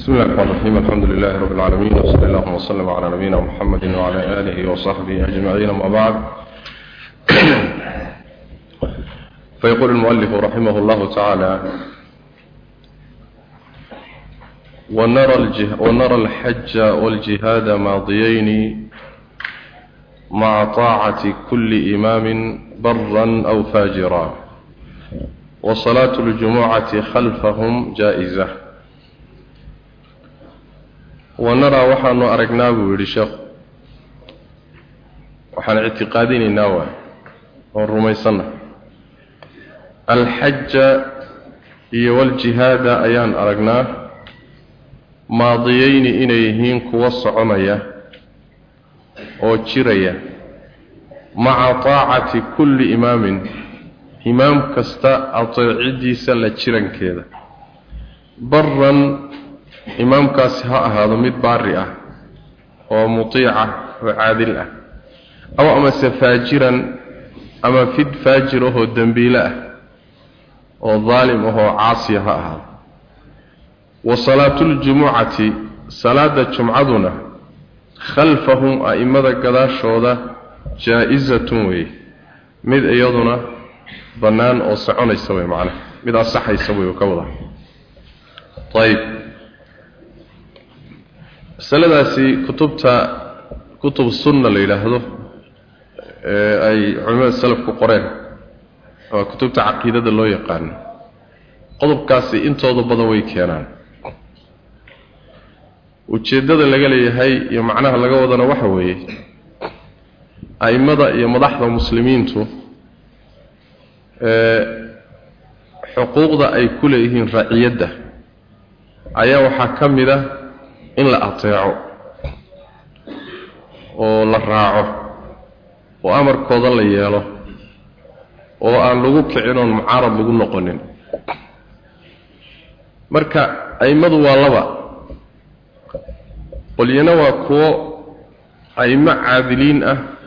بسم الله الرحمن الرحيم. الحمد لله رب العالمين، وصلى الله وسلم على نبينا محمد وعلى آله وصحبه أجمعين. أما بعد، فيقول المؤلف رحمه الله تعالى: ونرى الحج والجهاد ماضيين مع طاعة كل إمام برا أو فاجرا، وصلاة الجمعة خلفهم جائزة. ونرى وحن أرقناه بالشيخ، وحن اعتقادين النوى والرميصنة الحج والجهاد أيان أرقناه ماضيين إنيهين كوصعمية وجرية مع طاعة كل إمام كستا أطيعدي سلة جرن كذا برا إمام كاسها هذا مد بارئة ومطيعة وعادلة، أو أما سفاجرا أما فد فاجره الدنبيلة وظالمه عاصيها هذا. وصلاة الجمعة صلاة الجمعة خلفهم أئمة قداشودا جائزة وي مد أيضنا بنان أو صعون يسوي معنا مد أصح يسوي وكوضا. طيب، سلداسي كتب السنة اللي يلاحظوا أي علماء السلف كقرين وكتب عقيدة الله يقان قضب كاسي انتو ضبضوي كيانان وتشدد اللي قال هي معناها اللي قوضنا وحوي أي مضحظة مسلمين تو حقوق ذا أي كلهم رعيده أيها وحكم ذا إن لا أطيعه ولا راعه وأمر كذا اللي ياله وأن لقوك عنون معارض لقول نقولين مركا أي مضوا والله قلنا وكو أي مع عادلين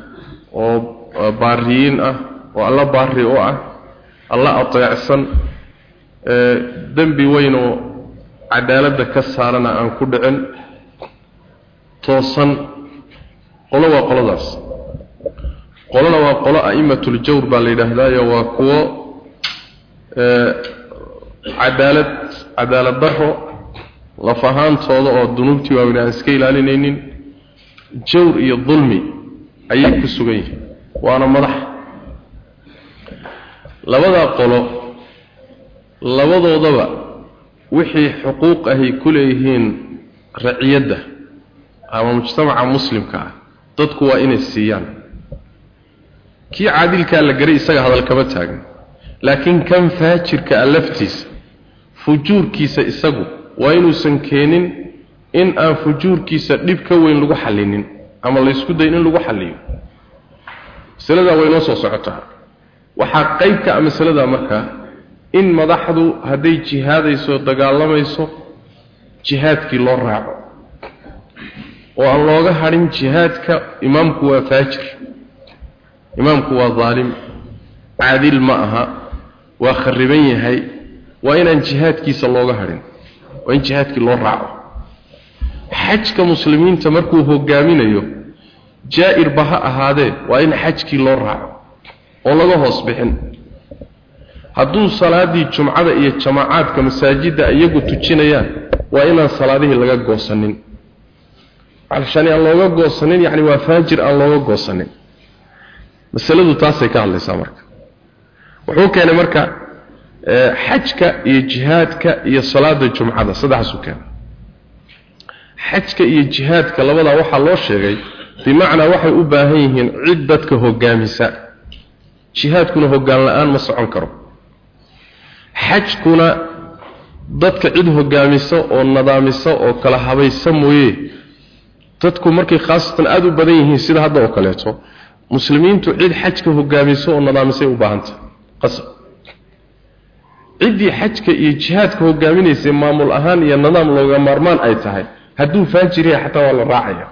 وباريين والله بارئوا الله أطيع السن ذنبي وينه عدالة كسارنا أن كدعن توصن قلوا وقلداس قلنا وقلا أئمة الجور بالإلهداية وكو عدالة ضحو لفهان صوضاء الدنوبتي وابن أنسكي لالينين جور إيا الظلمي أيك السجين وأنا مضح لبدا قلوا لبدا ضبا وحي حقوق أهي كليهين رعيده أما مجتمع مسلم كا تدكوا إن السيان كي عادل كان لقري إساق هذا الكبتاق، لكن كم فاجر كألفتيس فجور كيسا إساقو وإنو سنكينين إن فجور كيسا لبكا وين لغو حلينين أما الله يسكد إن لغو حليين سلدا وينو صعتها وحقيبك أما سلدا مركا إن مضحضو هدي جهاد يسو دقالما يسو جهاد كي لور راعو وأن لوغا حرم جهادك إمامك وفاجر إمامك وظالم عادل معها وخربين هاي وإن جهادك سلوغا حرم وإن جهادك لور راعو حجك مسلمين تمركوه قامين أيو جائر بها هذا وإن حجك لور راعو ولغا هصبحن hadduu salaadii jumcada iyo jamaacadka masaajida iyagu tujinayaan waa inaan salaadihii laga goosanin alshani aan looga goosanin yani waa faajir aan looga goosanin masaladu taasay ka hadlaysaa marka wuxuu keenay marka xajka iyo jihaadka iyo salaada jumcada saddexaas u keenay xajka iyo jihaadka labada waxa loo sheegay bimaana waxay u baahan yihiin cid dadka hogaamisa jihaadkuna hogaan la'aan ma socon karo xajkuna dadka cid hogaamisa oo nadaamisa oo kala habaysa mooyee dadku markay khaasatan aad u badan yihiin sida hadda oo kaleeto muslimiintu cid xajka hogaamisa oo nadaamisay u baahantahay qasab cidii xajka iyo jihaadka hogaaminaysa maamul ahaan iyo nidaam looga maarmaan ay tahay hadduu faajiriya xataa waa la raacaya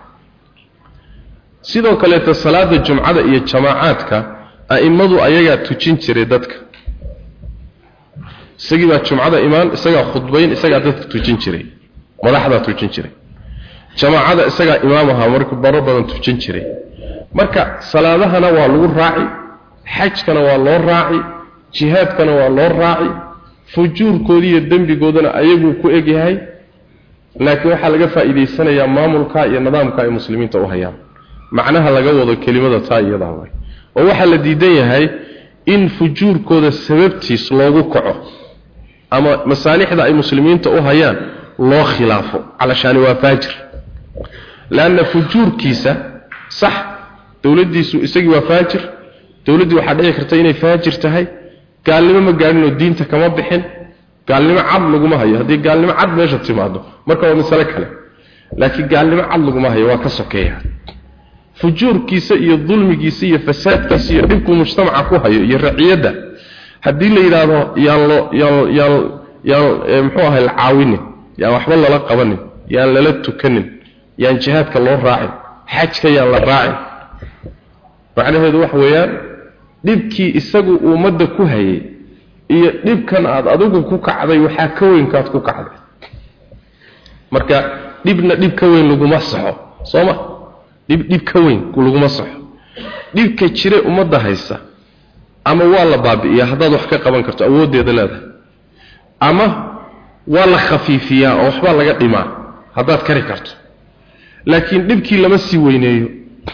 sidoo kaleeto salaada jumcada iyo jamaacadka a'immadu ayaga tujin jiray dadka isagii baa jumcada imaan isaga khudbayn isaga dadka tujin jiray madaxda tujin jiray jamaacada isaga imaamaha markuu baro badan tujin jiray marka salaadahana waa lagu raaci xajkana waa loo raaci jihaadkana waa loo raaci fujuurkoodii iyo dambigoodana ayagu ku egyahay laakiin waxa laga faa'iideysanayaa maamulka iyo nidaamka ay muslimiinta u hayaan macnaha laga wado kelimada taayada way oo waxa la diidan yahay in fujuurkooda sababtiis loogu kaco ama masaalixda ay muslimiinta u hayaan loo khilaafo علشان waa faajir laana fujuurkiisa sax dawladiisu isagii waa faajir dawladdu waxa dhici karta inay faajir tahay gaalnimo ma gaarin oo diinta kama bixin gaalnimo cad laguma hayo hadii gaalnimo cad meesha timaado marka waa mas'ala kale laakiin gaalnimo cad laguma hayo waa ka sokeeya fujuurkiisa iyo dulmigiisa iyo fasaadkiisa iyo dhibku mujtamaca ku hayo iyo raciyada hadii la yiraahdo yaan muxuu ahay caawini yaa waxba lala qabanin yaan lala tukanin yaan jihaadka loo raacin xajka yaan la raacin macnaheedu wax weeyaan dhibkii isagu ummadda ku hayay iyo dhibkan aad adigu ku kacday waxa ka weyn kaad ku kacday marka dhibna dhib ka weyn lagu masaxo sooma dhib ka weyn lagu masaxo dhibka jire ummadda haysa ama waa la baabi'iyaa hadaad wax ka qaban karto awoodeeda leedahay ama waa la khafiifiyaa oo waxba laga dhimaa hadaad kari karto laakiin dhibkii lama sii weyneeyo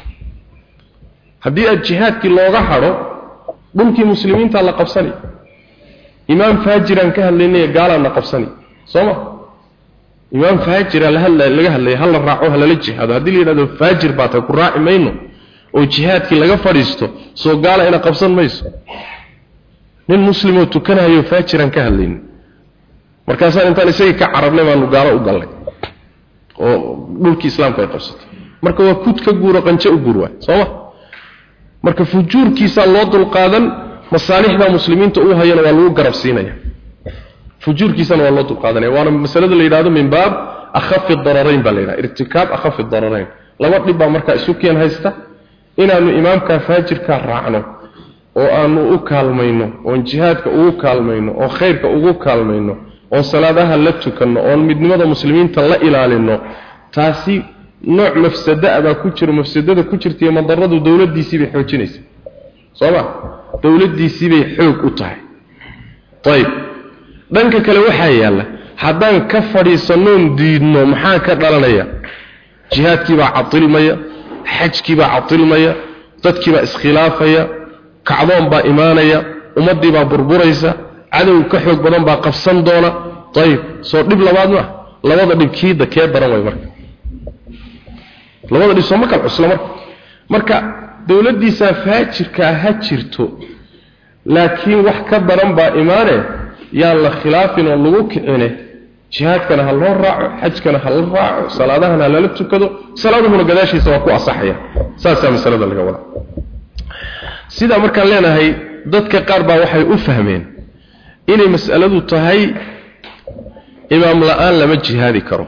hadii aad jihaadkii looga haro dhulkii muslimiinta la qabsani imaam faajiran ka hadlaynay gaalana qabsani sooma imaam faajira laga hadlay hal raaco hal jihaad hadii la yiraahdo faajir baata ku raaci mayno oo jihaadkii laga fariisto soo gaala ina qabsan mayso nin muslimo tukanayo faajiran ka hadlaynay markaas intaan isaga ka carabnay baan gaalo u galay oo dhulkii islaamka ay qabsatay marka waa kud ka guuro qanjo u guurwa sooma marka fujuurkiisa loo dul qaadan masaalixda muslimiinta uu hayana waa lagu garab siinaya fujuurkiisa waa loo dul qaadanaya waana masalada la yiraahdo min baab akhaf ad-dararayn baa la yiraahdo irtikaab akhaf ad-dararayn laba dhib baa marka isu keen haysta inaanu imaamka faajirka raacno oo aanu u kaalmayno oo jihaadka ugu kaalmayno oo khayrka ugu kaalmayno oo salaadaha la tukano oo midnimada muslimiinta la ilaalino taasi nooc mafsada ku jiro mafsadada ku jirtay madarradu dawladdiisii bay xoojinaysaa sooma dawladdiisii bay xoog u tahay tayib dhanka kale waxa yaala haddaan ka fadhiisanoon diidno maxaa ka dhalanaya jihaadkii baa catilmaya xajkii baa catilmaya dadkii baa iskhilaafaya kacdoon baa imaanaya ummadii baa burburaysa cadow ka xoog badan baa qabsan doona tayib soo dhib labaad ma labada dhibkiida kee daran way labada dhib soo ma kala cusla marka dawladdiisa faajirka ha jirto laakiin wax ka daran baa imaane yaa la khilaafin oo lagu kicine jihaadkana ha loo raaco xajkana ha la raaco salaadahana la tukado salaaduhuna gadaashiisa waa ku asaxaya saasa masalada laga wada sida markaan leenahay dadka qaar baa waxay u fahmeen inay mas'aladu tahay imaam la'aan lama jihaadi karo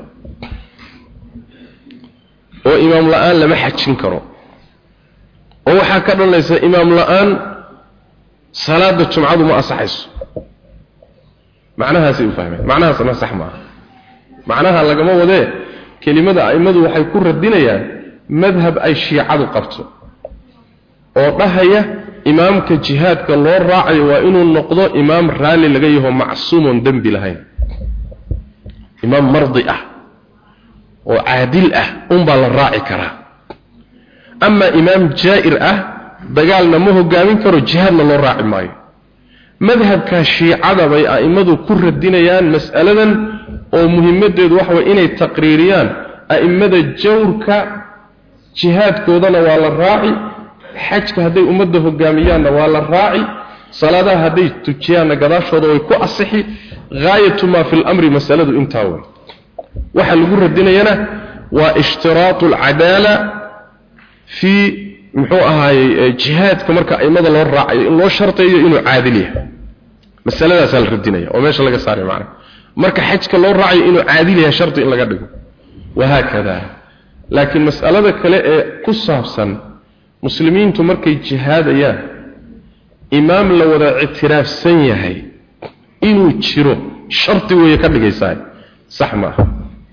oo imaam la'aan lama xajin karo oo waxa ka dhalaysa imaam la'aan salaada jumcadu ma asaxayso macnahaasi u fahmeen macnahaas ma sax ma macnaha lagama wadee kelimada aimadu waxay ku radinayaan madhab ay shiicadu qabto oo dhahaya imaamka jihaadka loo raacayo waa inuu noqdo imaam raali laga yahay macsuumun dambi lahayn imaam mardi ah oo caadil ah baa la raaci karaa ama imaam jaa'ir ah dagaalna ma hogaamin karo jihaadna loo raaci maayo madhabka shiicada bay aimadu ku radinayaan mas'aladan oo muhiimadeedu waxa way inay taqriiriyaan aimada jawrka jihaadkoodana waa la raaci xajka haday ummadda hogaamiyaanna waa la raaci salaadaha haday tujiyaanna gadaashooda way ku asixi gaayatu ma fil amri mas'aladu intaa way waxa lagu radinayana waa ishtiraatu al-adala fi muxuu ahaay jihaadka marka aimada loo raacayo in loo shartayo inuu caadil yahay masaladaas la radinaya oo meesha laga saaray macna marka xajka loo raacayo inuu caadil yahay sharti in laga dhigo wahaakada laakiin mas'alada kale ee ku saabsan muslimiintu markay jihaadayaan imaam la wada ictiraafsan yahay inuu jiro sharti weeye ka dhigaysaa sax ma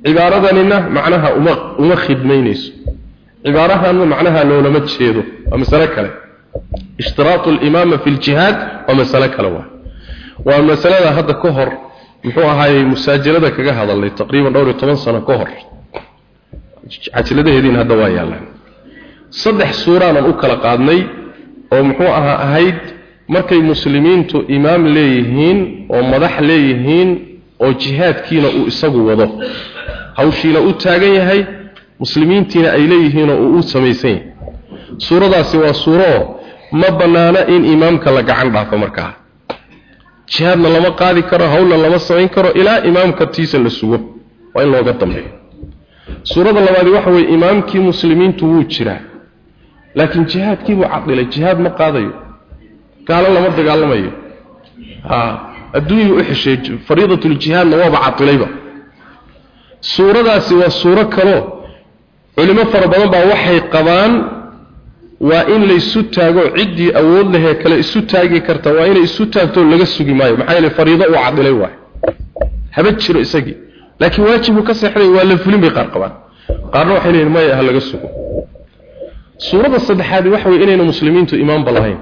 عبارتنا معناها uma khidmaynayso عبارتها معناها لو لما تشيدو ومسألة كلا اشتراط الإمامة في الجهاد ومسألة كلا والمسألة هذا كهر محوها هاي مساجلة كجا هذا اللي تقريبا دوري 8 سنة كهر عجلده هذين هذا وايا الله صدح سورة أنا أكل قادني ومحوها هيد markay muslimiintu imaam leeyihiin oo madax leeyihiin oo jihaadkiina uu isagu wado hawshiina u taagan yahay muslimiintiina ay leeyihiin oo uu sameeyay suuradaasi waa suuro ma banaana in imaamka la gacan dhaafo markaa jihaadna lama qaadi karo hawlna lama sameyn karo ilaa imaamka tiisa la sugo waa in looga dambeeyo suurada labaad waxa way imaamkii muslimiintu wuu jiraa laakiin jihaadkii buu cadilay jihaad ma qaadayo قال لما دغالمايو الدنيا وحشي فريضه الجهاد نوابع عطليبه سورadaasi waa suuro kale culimo farabadan baa waxay qabaan waa in la isu taago cidii awood leh kale isu taagi karta waa in isu taagto laga sugi maayo maxay la fariido oo cadilay waay haba jiro isagi laakiin waajibu ka saxray waa la fulin bay qabaan qaarna waxay leeyihiin ma aha laga sugo suurada saddexaad waxa way inayna muslimiintu imaam balahayn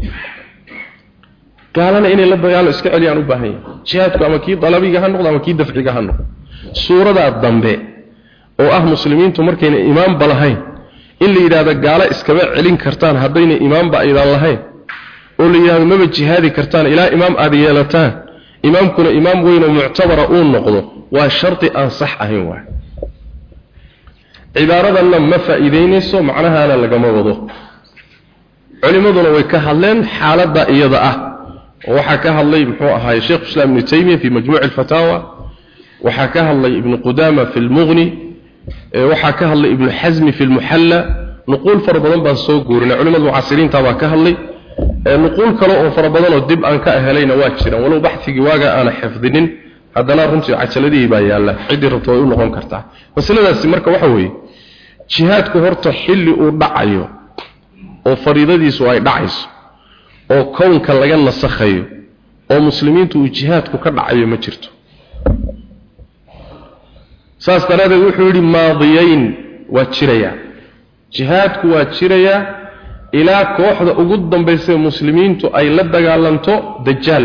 قالنا إن الله بيانه إسكال يعني بهاي جهادك أما كي طلبي جهنم أما كي دفع جهنم سورة الضمبة أو مسلمين تمركين إمام بلهاي اللي إذا قال إسكال علين كرتان هذين إمام بأيد الله واللي يعني ما بجهادي كرتان إلى إمام أديالتان إمام كنا إمام وين معتبر أون نقضه والشرط أن صح أهوا عبارة لما فائدين سو معناها أنا لقما وضوه علماء ويكهلن حالة إيضاء وحكاها الله محوها شيخ الإسلام ابن تيمية في مجموع الفتاوى وحكاها الله ابن قدامة في المغني وحكاها الله ابن حزم في المحلى نقول فربضان بانسوقورنا علماء المعاصرين تباكاها الله نقول كلاء فربضان والدب أنك أهلين واجرا ولو بحثي جواجا أنا حفظين هذا لا رمسي عجلدي بايا الله عدي رطوي ونقوم كرتا وسلا السمركة وحوي جهاد كهرت حل ودعيو وفريضتي سواء دعيس oo koonka laga nasakhayo oo muslimiintu jihaadku ka dhacayo ma jirto saas daraadeed wuxuu yiri maadiyayn waa jiraya jihaadku waa jiraya ilaa kooxda ugu dambeysay muslimiintu ay la dagaalanto dajaal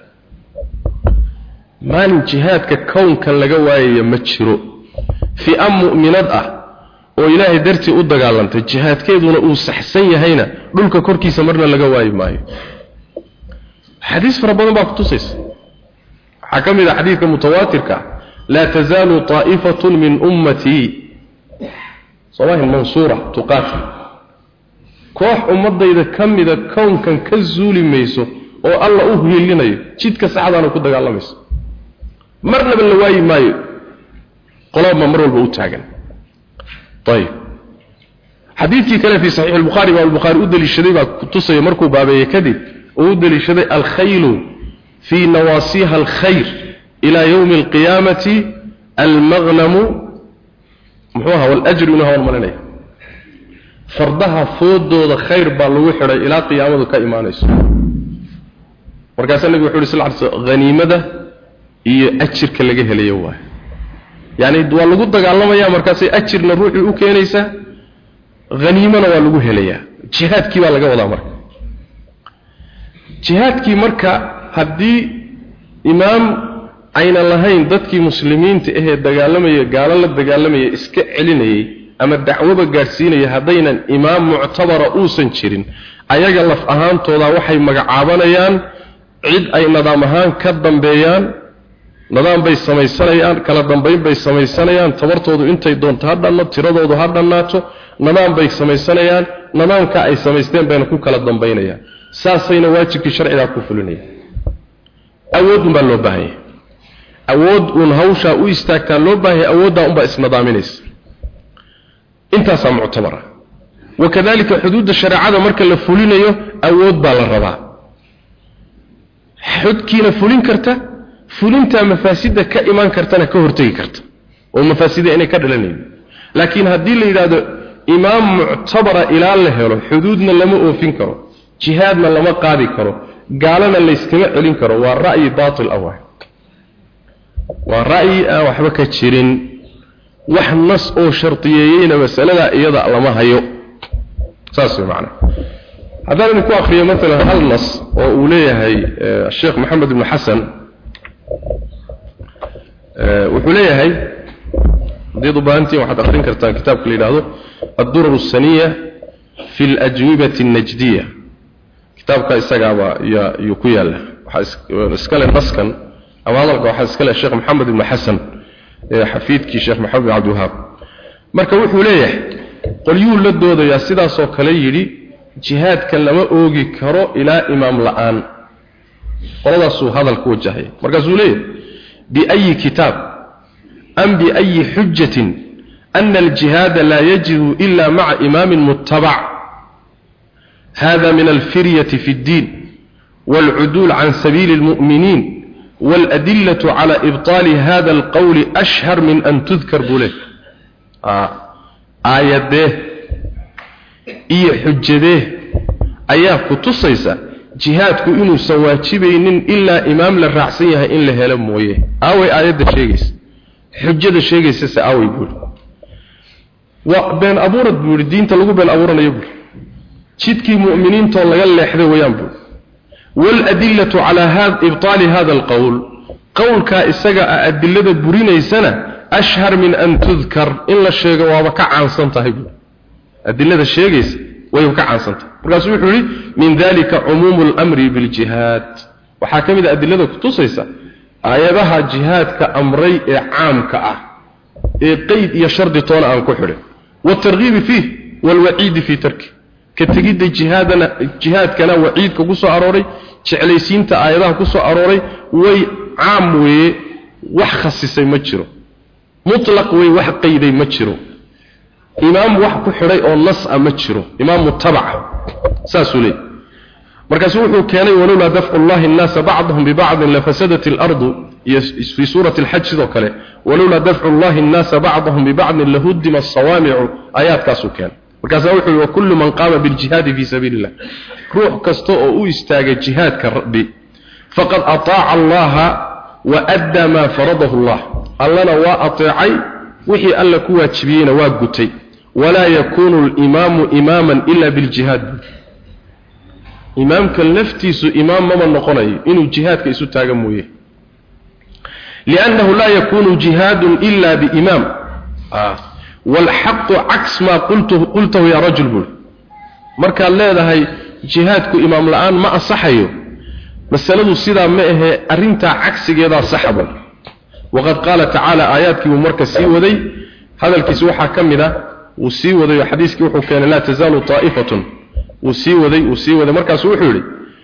maalin jihaadka koonka laga waayayo ma jiro fi mu'minad ah oo ilaahay dartii u dagaalantay jihaadkeeduna uu saxsan yahayna dhulka korkiisa marna laga waayi maayo xadiis farabadan baa ku tusaysa xakamida xadiiska mutawaatirka la tazalu ta'ifatun min ummati sawahin mansura tuqatil koox ummadayda kamida koonkan ka zuuli mayso oo Allah u hiilinayo jidka saxadana ku dagaalamayso marna la waayi maayo qolaba mar walba u taagan طيب حديثي كان في صحيح البخاري والبخاري أدل الشديد تصي مركو بابي كذب أدل الشديد الخيل في نواصيها الخير إلى يوم القيامة المغنم محوها والأجر ونها والملانية فردها فود خير بالوحر إلى قيامة كإيمانيس وركاسا النبي وحوري سلعة غنيمة أجر كاللقيه ليواه يعني waa lagu dagaalamaya markaasay ajirna ruuxi u keenaysa ghaniimana waa lagu helaya jihaadkii baa laga wadaa marka jihaadkii marka hadii imaam ayna lahayn dadkii muslimiinta ee dagaalamaya gaala la dagaalamaya iska celinayay ama dacwada gaarsiinaya hadaynan imaam mu'tabara uusan jirin ayaga laf ahaantooda waxay magacaabanayaan cid ay nidaam ahaan ka dambeeyaan nidaam bay samaysanayaan kala dambeyn bay samaysanayaan tabartoodu intay doonto hadana tiradoodu hadanaato nidaam bay samaysanayaan nidaamka ay samaysteen bayna ku kala dambeynayaan saasayna waajibkii sharciga ku fulinayaan awood baa loo baahan yahay awood un hawsha u istaagtaa loo baahan yahay awoodda un baa isnidaaminaysa intaas mu'tabara wakadalika xuduud shariicada marka la fulinayo awood baa la rabaa xudkiina fulin karta fulinta mafaasida ka iman kartana ka hortagi karta oo mafaasida inay ka dhalanayeen laakiin hadii la yiraahdo imaam mu'tabara ila la helo xuduudna lama oofin karo jihaadna lama qaadi karo gaalana la iskama celin karo waa ra'yi baatil awaa waa ra'yi waxba ka jirin وحنص أو شرطيين مسألة إيضا لما هيو ساسي معنا هذا نكو أخرية مثلا هل نص وأوليه هي الشيخ محمد بن حسن وحوليه هي دي ضبانتي وحد أخرين كرتان كتاب كلي هذا الدرر السنية في الأجوبة النجدية كتاب كايساقا يكويا له اسكال النص كان أو هذا الكو اسكال الشيخ محمد بن حسن حفيدك الشيخ محمد بن عبد الوهاب marka wuxuu leeyahay qolyuu la doodaya sidaas oo kale yiri jihaadka lama oogi karo ilaa imaam la'aan qoladaas uu hadalku wajahay markaas uu leeyahay bi ay kitab am bi ay hujjatin anna al-jihad la yajibu illa ma'a imam muttaba' hada min al-firyati fi ad-din wal-'udul 'an sabil al-mu'minin wal-adillة 'ala ibtal hadha al-qawl ashhar min an tudhkar bulah aayade iyo xujjade ayaa ku tusaysa jihaadku inuu sawaajibaynin illa imaam la raacsan yahay in la helo mooyee aaway aayada sheegaysa xujjada sheegaysa aaway buu wa been abuurad buu diinta lagu been abuuranayo buu jidkii mu'miniinta laga leexday wayaan buu wal adillatu ala hada ibtal hada alqawl qawlka isaga adillada burinaysana ashhar min an tudhkar illa sheega waaba ka caansan tahay adillada sheegaysa way ka caansan tahay markaas wuxuu yiri min dalika umumul amri bil jihad waxa kamid adillada ku tusaysa aayadaha jihadka amray ee caamka ah ee qeyd iyo shardi toona aan ku xirin wa targhib fi wal wa'id fi tarki katagida jihadkana wa'idka ku soo arooray jeclaysiinta aayadaha ku soo arooray way caam weey wax khasisay ma jiro mutlaq way wax qeyday ma jiro imaam wax ku xiray oo nas ama jiro imaam muttabac saasuli markaas wuxuu keenay walaa daf'u allahi an-nas ba'dhum bi ba'd la fasadat al-ard fi surati al-hajj kale walaa daf'u allahi an-nas ba'dhum bi ba'd la huddima as-sawami'u ayat kaasu keen markaas wuxuu wa kullu man qama bil jihad fi sabilillah ruux kasto oo u istaaga jihadka rabbi faqad ata'a allaha wa adda ma faradahu allah allana waa ateecay wixii alla ku waajibiyayna waa gutay wala yakunu al-imamu imaman illa bil jihad imaamka laftiisu imaam ma noqonayo inuu jihadka isu taaga mooyee li'annahu la yakunu jihadun illa bi imam wal haqq aks ma qultuhu ya rajul bul marka leedahay jihadku imaam la'aan ma asaxayo masaladu sida ma ahe arinta aksigeeda saxaba وقد قال تعالى آياتك ومركز سيودي هذا الكسوة كمدة وسيودي وحديثك وحو كان لا تزال طائفة وسيودي مركز وحولي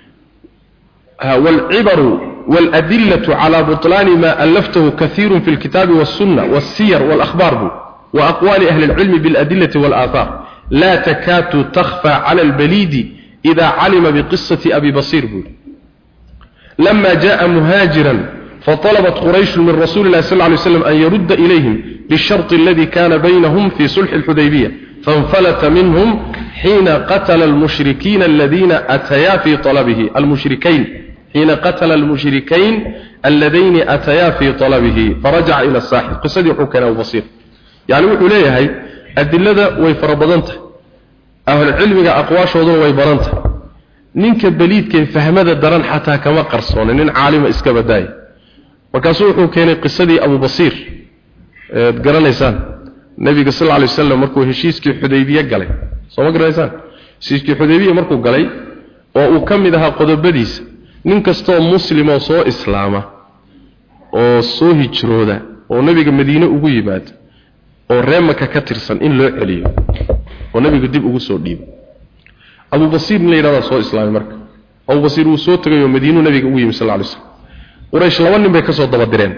والعبر والأدلة على بطلان ما ألفته كثير في الكتاب والسنة والسير والأخبار وأقوال أهل العلم بالأدلة والآثار لا تكاد تخفى على البليد إذا علم بقصة أبي بصير لما جاء مهاجرا فطلبت قريش من رسول الله صلى الله عليه وسلم أن يرد إليهم بالشرط الذي كان بينهم في صلح الحديبية فانفلت منهم حين قتل المشركين الذين أتيا في طلبه حين قتل المشركين الذين أتيا في طلبه فرجع إلى الساحل قصة حكنا وبصير يعني وحوليه هاي الدلة ويفربضنته أهل العلم أقواش وضوء ويبرنته نينك بليد كيف فهمت الدران حتى كما قرصون نين عالم إسكبداي markaasuu wuxuu keenay qisadii Abu Basiir garanaysaan nabiga sallallahu alayhi wasallam markuu heshiiskii Xudaybiya galay soo ma garanaysaan heshiiskii Xudaybiya markuu galay oo uu kamid ahaa qodobadiisa nin kasto muslim oo soo islaama oo soo hijrooda oo nabiga Madiina ugu yimaad oo reemaka ka tirsan in loo celiyo oo nabiga dib ugu soo dhiibo Abu Basiir leeyahay soo islaamay marka Abu Basiir uu soo tagay Madiina nabiga ugu yimid sallallahu alayhi wasallam quraysh laba nin bay ka soo daba direen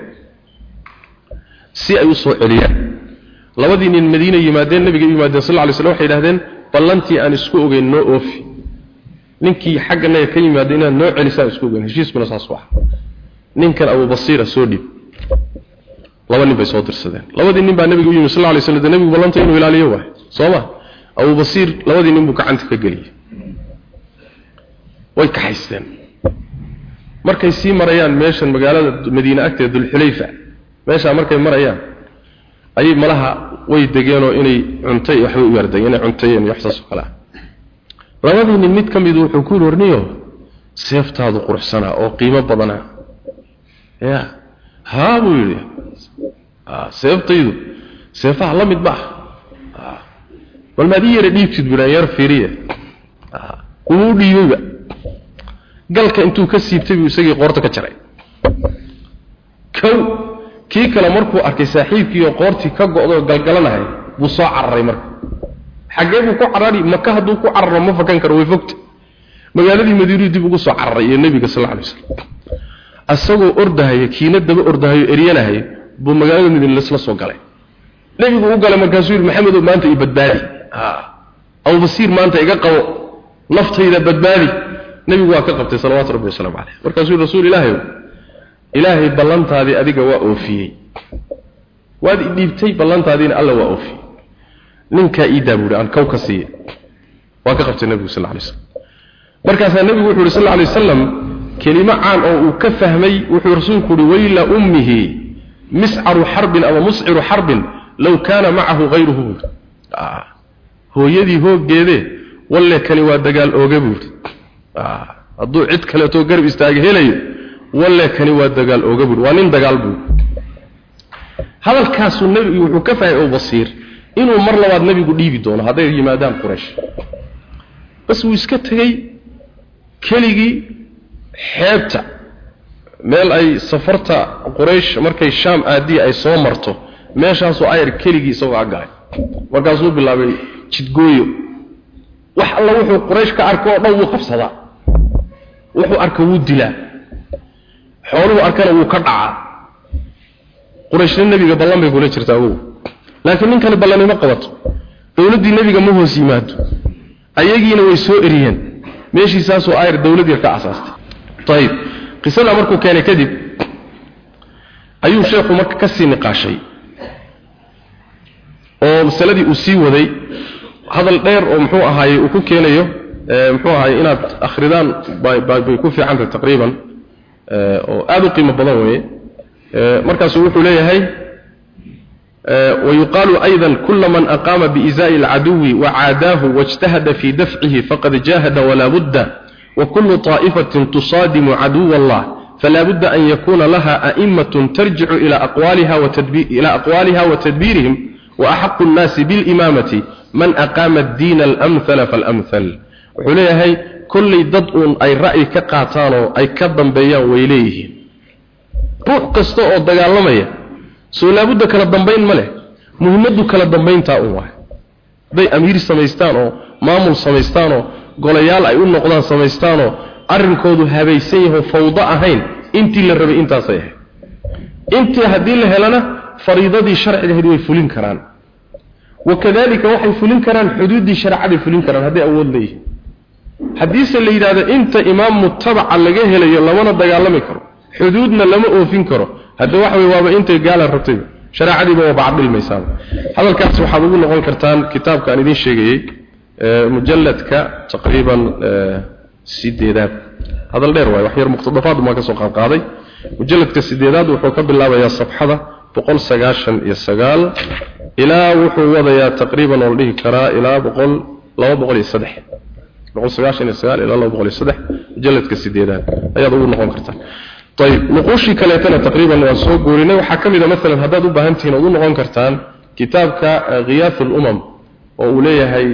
si ay u soo celiyaan labadii nin Madiina yimaadeen nabiga yimaadeen sallallahu alayhi wasallam waxay yiraahdeen ballantii aan isku ogeyn noo oofi ninkii xaqna ka yimaadeen noo celisaan isku ogeyn heshiiskuna saas wax ninkan Abu Basiir soo dhib laba nin bay soo dirsadeen labadii nin baa nabiga yimid sallallahu alayhi wasallam nabiga ballantii inuu ilaaliyo waa sooma Abu Basiir labadii nin buu gacanta ka galiyay way ka haysteen markay sii marayaan meeshan magaalada Madiina agteeda Dul Xulayfa meesha markay marayaan أي ملها ويدقينوا إني عنتي وحبوا يردين إني عنتين يحسسوا كلام رمضي إن الميت كم يدو حكول ورنيو سيفت هذا قرح سنة أو قيمة بضنا يا ها بولي سيفت يدو سيفت الله متبع والمدية رديب تدبنا يرفيرية قولي يوبا قالك انتو كسيب تبي وسيقي قورتك جري كو كيك لمركو أركي ساحيبكي وقورتي كقعدو قلقلناهي بصاع عرري مركو حقيبو كو عرري مكاهدو كو عرر مفكان كروي فوقت magaaladii madiinu dib ugu soo cararay nabiga sallallahu alayhi wasallam asagoo ordahay kiinadaba ordahay eriyanahay buu magaalada madiina la soo galay nabigu u galay markaasuu yiri maxamed oo maanta i badbaadi aw basiir maanta iga qabo naftayda badbaadi nabigu waa ka qabtay salawaatu rabbi wasallam alayhi markaasuu rasuul ilaahay ballantaadii adiga waa oofiyay waad dhiibtay ballantaadiina alla waa oofiyay ninka ii daaburi aan kawka siiyay waa ka qabtay nabigu sallallahu alayhi wasallam markaas nabigu wuxuu sallallahu alayhi wasallam kelima aan oo uu ka fahmay wuxuu rasuulku yiri wayla ummihi mis'aru harbin aw mus'iru harbin law kana ma'ahu ghayruhu hooyadii hoogeede walla kali waa dagaal ooga buurti haduu cid kale to garb istaaga helayo walla kali waa dagaal ooga buur waa nin dagaal buu hadalkaas nabigu wuxuu ka fahmay oo basiir inuu mar labaad nabigu dhiibi doono haday yimaadaan quraysh bas uu iska tagay keligii xeebta meel ay safarta quraysh markay shaam aadi ay soo marto meeshaas oo ayr keligii soo agalay markaasuu bilaabay jidgooyo wax alla wuxuu quraysh ka arko dhow uu qabsada wuxuu arko uu dilaa xooluhu arkana uu ka dhacaa qurayshna nabiga ballan bay kula jirtaa oo laakiin nin kale ballan ma qabato dawladii nabiga ma hoos yimaado ayagiina way soo eriyeen meeshii saasoo ayr dawladii ka asaastay tayib qisada markuu keenay kadib ayuu sheekhu marka ka sii niqaashay oo masaladii uu sii waday hadal dheer oo muxuu ahaayay uu ku keenayo muxuu ahaayay inaad akhridaan bay ku fiicanta taqriiban oo aad u qiimo badan weeye markaas wuxuu leeyahay ويقال أيضا كل من أقام بإزاء العدو وعاداه واجتهد في دفعه فقد جاهد ولا بد وكل طائفة تصادم عدو الله فلا بد أن يكون لها أئمة ترجع إلى أقوالها وتدبيرهم وأحق الناس بالإمامة من أقام الدين الأمثل فالأمثل وحليه هي كل ضدء أي رأي كقاتانو أي كبا بيان وإليه روح قصته الدقالمية سو لابد كلا دنبين مله مهمته كلا دنبين تا oo bay amiir sameystaan oo maamul sameystaan oo golayaal ay u noqdaan sameystaan oo arrinkoodu habaysan yahay fawda ahayn intii la rabay intaas ay intii hadii la helana fariidadii sharciga way fulin karaan wakadalika waxay fulin karaan xuduudii sharciga fulin karaan hadii awood leeyahay hadii se la yiraahdo inta imaam muttabaca laga helayo lamana dagaalami karo xuduudna lama oofin karo هذا واحد وابا انت قال الرتيب شرعدي بو بعض الميسان هذا الكاس waxa ugu noqon kartaan kitaabka aan idin sheegay mujalladka taqriiban sideedad hada dheer way wax yar muqtadafaad ma ka soo qaaday mujalladka sideedad wuxuu ka bilaabayaa safxada 199 ilaa wuxuu wadayaa taqriiban oo dhihi karaa ilaa 203 199 ilaa 203 mujalladka sideedad ayaad ugu noqon kartaa طيب نقوشي كلاتنا تقريبا واسو غورينا waxa kamida مثلا hadaad u baahantiin oo noqon kartaan kitaabka غياث الامم oo leeyahay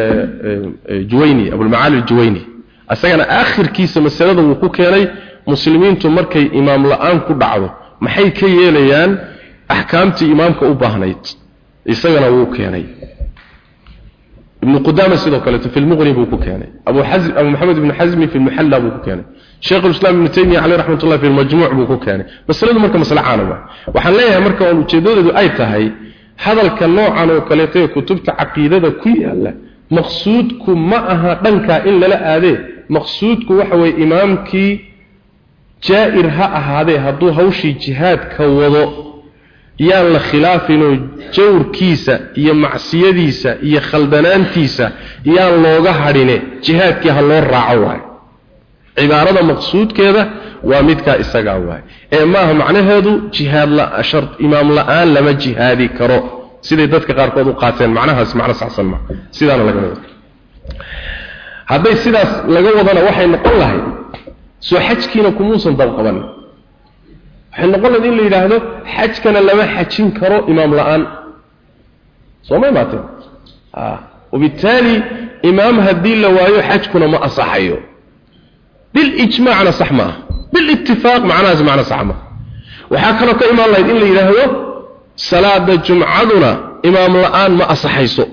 Juwayni Abu al-Maali al-Juwayni asagana aakhirkiisa masalada uu ku keenay muslimiintu markay imaam la'aan ku dhacdo maxay ka yeelayaan ahkaamtii imaamka u baahnayd isagana uu keenay ابن قدامة سيدو كالته في المغني بوكو كاني أبو محمد بن حزمي في المحلى بوكو كاني شيخ الإسلام ابن تيمية عليه رحمة الله في المجموع بوكو كاني بس لدو مركة مسألة عانوة وحن ليها مركة والوجدود دو أيتا هاي هذا الكنوع عنو كالته كتبت عقيدة كي ألا مقصودكم معها دنكا إلا لا هذه مقصودكم وحوي إمامك جائر هذه هدو هوشي جهاد كوضو يا الخلاف إنه جور كيسة يا معصية يا خلدنان كيسة يا لوجا هرينه جهاد كي هالله رعوه عبارة مقصود كذا ومدكا إساقا واي ما معنى هذا جهاد لا شرط إمام الآن لما جهادي كرو سيدي دادك قاركود وقاتين معناها معنى صحصل ما سيدانا لقنا هذا سيداس لقوضنا وحي نقول له سو حجكينا كموسا ضبقبا وحي نقول له اللي هذا حجكنا لما حجين كرو إمام الآن سو ما يماتين وبالتالي إمام هدين لوايو حجكنا ما أصحيه بالإجماع على صحمة بالاتفاق معناه صحمة وحكنا كإمام الله إن لي له صلاة الجمعة إمام الآن ما أصحيسه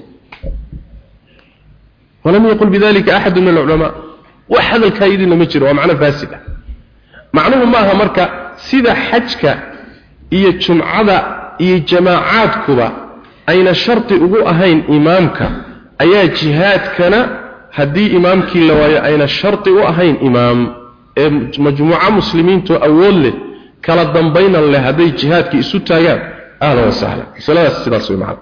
ولم يقل بذلك أحد من العلماء وأحد الكايدين مجر ومعنى فاسدة معناه ماها مركة سيدة حجك إيا الجمعة إيا جماعات كبا أين الشرط أقول أهين إمامك أي جهاد كان هدي إمامك لوايا أين الشرط وأهين إمام مجموعة مسلمين تأول له كلا الضنبين اللي هدي جهادك إسوتايا أهلا وسهلا سلام السيدة سوي معنا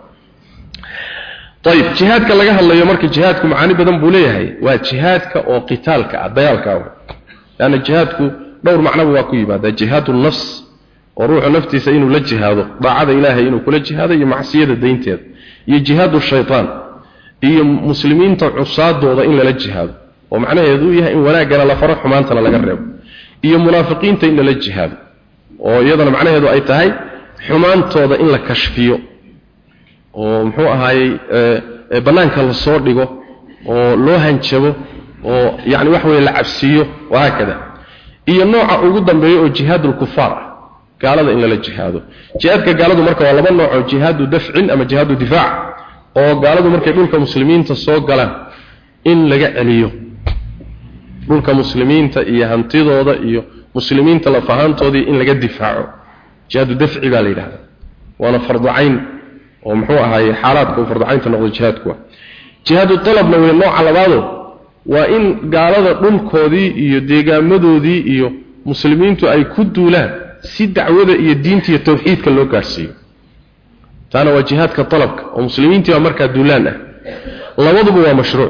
طيب جهادك اللي قال الله يمرك جهادك معاني بدن بوليه هاي وجهادك أو قتالك عديالك لأن جهادك دور معنى واقعي بعد جهاد النفس وروح نفتي سينو لجهاده ضاعد إلهي إنه كل جهاده يمعسية الدين تيد يجهاد الشيطان هي مسلمين تعصاد وضعين للجهاد ومعنى يذويها إن ولا قال لفرح ما أنت لقرب هي منافقين تين للجهاد ويضا معنى يذو أي تهي حمان توضعين لكشفيه ومحوها هاي بنانك الصور ديقو ولوهن شبه ويعني وحوي العبسيه وهكذا هي النوع أقودا بيئو جهاد الكفار قال هذا إن للجهاد جهادك قال هذا مركب والله نوع جهاد دفع أما جهاد دفاع وقال هذا مركب يقولك مسلمين تسوق قال إن لقى عليه يقولك مسلمين يهنتيض هذا مسلمين تلفهان تودي إن لقى دفاعه جهاد دفع بالي هذا وأنا فرض عين ومحوها هاي حالاتك وفرض عين تنقضي جهادك جهاد الطلب لو النوع على بعضه وإن قال هذا دولكودي ديغامدودي مسلمين تو أي كدولان si dacwada iyo diinta iyo tawxiidka loo gaarsiiyo taana waa jihaadka talabka oo muslimiintii waa marka duulaan ah labaduba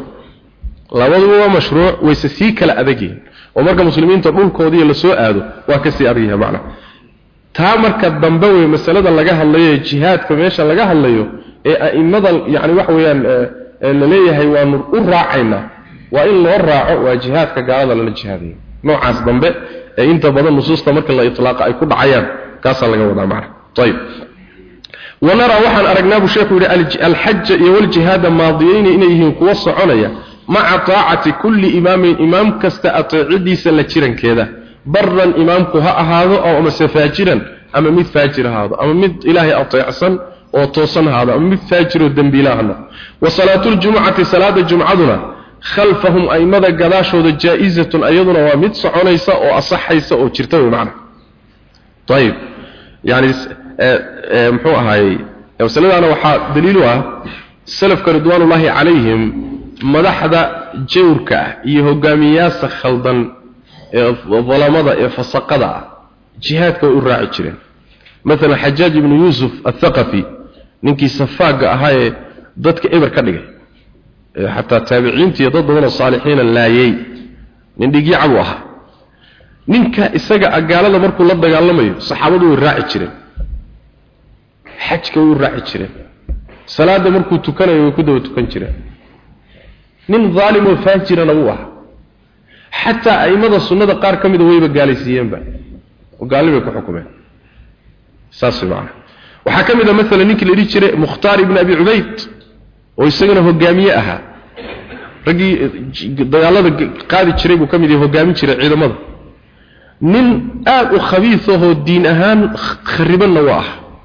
waa mashruuc wayse si kala adageen oo marka muslimiinta dhulkoodii la soo aado waa ka sii adagyahay macna taa marka dambe way masalada laga hadlayo jihaadka meesha laga hadlayo ee aimada yaani wax weeyaan la leeyahay waa u raacayna waa in loo raaco waa jihaadka gaalada la jihaadiyo noocaas dambe inta badan nusuusta marka la itlaaqa ay ku dhacayaan kaas laga wadaa macna طيب ونرى وحن أرجناه الشيخ الحج والجهاد ماضيين إليه كوا صعنيا مع طاعة كل إمام كستأطيعدي سلتشرا كذا برا إمامك هذا أو مسفاجرا أما مثل فاجر هذا أما مثل إلهي أطيعصا وطوصا هذا أما مثل فاجر الدنبيلاهنا وصلاة الجمعة صلاة الجمعة خلفهم أي مدى قداش وذا جائزة أيضا ومد صعونيسا وأصحيسا وشرتوي معنا طيب يعني محوها هاي وسألنا أنا وحا دليلها السلف كردوان الله عليهم مدحدا جوركا يهقامياس خلطا ظلمضا فسقدا جهادك وإراعي جرين مثلا حجاج بن يوسف الثقفي ننكي سفاق هاي ضدك إبر كدقي حتى التابعين تيضدون الصالحين اللايي نندقي عبوها ننكا إساقا أقالا مركو لبدا قال لما صحابته وإراعي جرين حجك وإراعي جرين صلاة مركو تكنا ويكودا وتكن جرين نين ظالم وفاجر نووها حتى أئمة السنة قار كميدا ويبا قاليسيين با وقالوا يكو حكمين ساسي معنا وحكمدا مثلا نينك اللي ريجري مختار ابن أبي عبيد ويسجنه هجامية أها رجي دجالada qaadi jiray buu kamid yahay hogaamin jiray ciidamada nin aad u khabiis oo diin ahaan khariban waa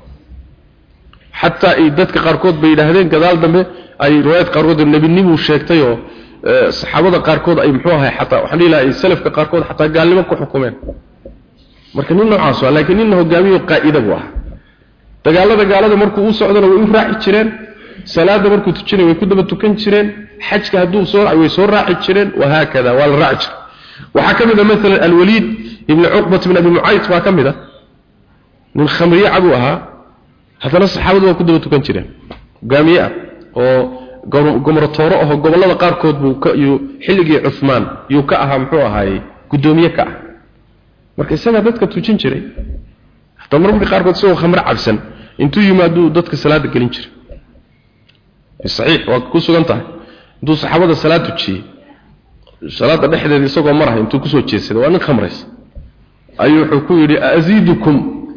hatta ay dadka qaarkood bay yiraahdeen gadaal dambe ay riwaayad qaarkood nabinimo sheegtay oo saxaabada qaarkood ay muxuu ahay hatta waxa leeyahay salafka qaarkood hatta gaalnimo ku xukumeen marka nin noocaas ah laakiin nin hogaamiyo qaa'ida buu ah dagaalada gaalada markuu u socdana way u raaci jireen salaada markuu tujinay way ku daba tukan jireen xajka haduu soo raacay way soo raaci jireen wahaakada wal raaci waxa kamida mesela al-Walid ibn Uqbah ibn Abi Mu'ayth waa kamida nin khamriye abu aha hadana saxaabadu waa ku daba tukan jireen hogaamiye oo gomoratooro oo gobolada qaar kood buu ka iyo xilligii Uthman yu ka aha muxuu ahaay gudoomiye ka marka isaga dadka tujin jiray hatta markii qaarkood soo khamr cabsan intuu yimaado dadka salaada galin jiray saxiix waa ku sugan tahay intuu saxaabada salaad tujiyay salaada dhexdeeda isagoo marahay intuu ku soo jeesaday waa nin khamrays ayuu wuxuu ku yiri azidukum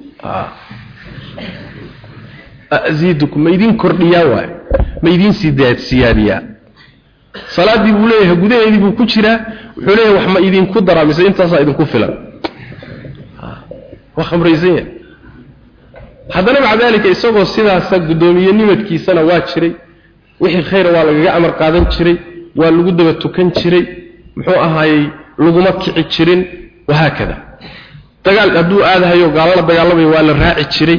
azidukum maydin kordhiya waay maydin siyaadiya salaadii buu leeyahay gudaheedii buu ku jiraa wuxuu leeyahay wax ma idin ku daraamise intaas idin ku filan waa khamraysan haddana bacdaalika isagoo sidaas gudoomiye nimadkiisana waa jiray wixii khayr waa lagaga amar qaadan jiray waa lagu daba tukan jiray muxuu ahaayay laguma kici jirin waxa kada dagaal haduu aadahayo gaalada dagaalamay waa la raaci jiray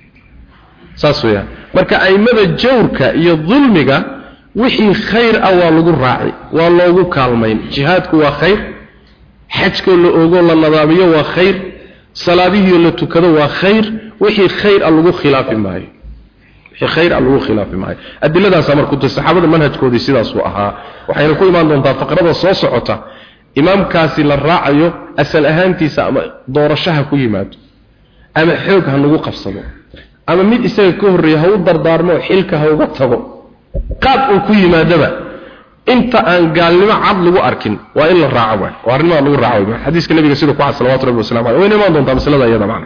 saas weeyaan marka aymada jawrka iyo dhulmiga wixii khayr ah waa lagu raaci waa loogu kaalmayn jihaadku waa khayr xajka la ogo la nadaamiyo waa khayr salaadihi la tukado waa khayr wixii khayr ah lagu khilaafi maayo wixii khayr ah lagu khilaafi maayo adiladaas markuu saxaabada manhajkoodii sidaas uu ahaa waxayna ku imaan doontaa faqrada soo socota imaamkaasi la raacayo asal ahaantiisa ama doorashaha ku yimaado ama xoog ha nagu qabsado ama mid isaga ka horeeyo u dardaarmo xilka ha uga tago qaab uu ku yimaadaba inta aan gaalnimo cad lagu arkin waa in la raaco waa arrin lagu raaco xadiiska nabiga sida ku sallallahu alayhi wasallam wayna imaan doontaa masalada iyada macna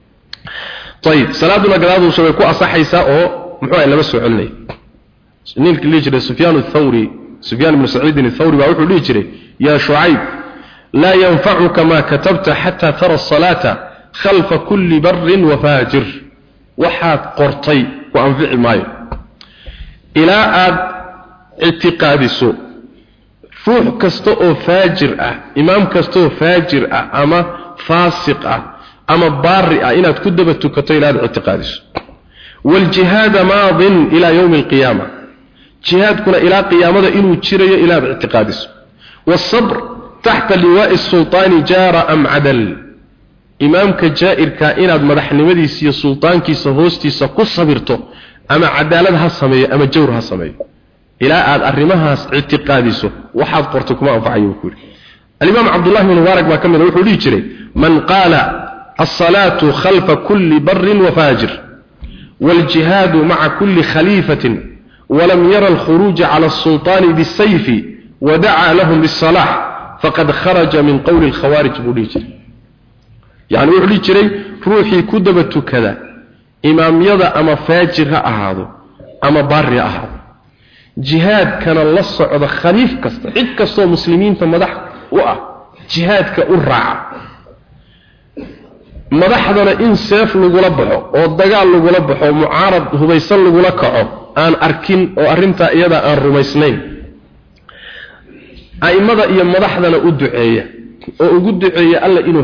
طيب salaaduna gadaadu soo ku asaxaysa oo muxuu ay laba soo celinay ninka leeyahay Sufyan ibn Sa'id al-Thawri baa wuxuu leeyahay ya Shu'ayb la yanfa'uka ma katabta hatta tara as-salata khalfa kulli barrin wa fajir waxaad qortay ku anfici maayo ila aad i'tiqaadiso ruux kasto oo faajir ah imaam kasto oo faajir ah ama faasiq ah ama baari ah inaad ku daba tukato ila aad i'tiqaadiso wal jihad maadin ila yawm al-qiyamah jihadkuna ila qiyamada inuu jirayo ila aad i'tiqaadiso was-sabr tahta liwa'i as-sultan jara am adal imaamka jaa'irka inaad madaxnimadiisa iyo sultaankiisa hoostiisa ku sabirto ama cadaalad ha sameeyo ama jawr ha sameeyo ila aad arimahaas i'tiqaadiso waxaad qorto kuma anfacayo ku yiri al-imam Abdullah ibn Mubarak ba kamid wuxuu dhigi jiray man qala as-salatu khalfa kulli barrin wa fajir wal jihad ma'a kulli khalifatin wa lam yara al-khuruj 'ala as-sultan bis-sayf wa da'a lahum bis-salah faqad kharaja min qawli al-khawarij budiji yani wuxuu dhigi jiray ruuxii ku daba tukada imaamiyada ama faajir ha ahaado ama barri ha ahaado jihad kana la socdo khaliif kasta cid kasto muslimiinta madax u ah jihadka u raaca madaxdana in seef lagu la baxo oo dagaal lagu la baxo mucaarad hubaysan lagu la kaco aan arkin oo arinta iyada aan rumaysnayn aymada iyo madaxdana u duceeya oo ugu duceeya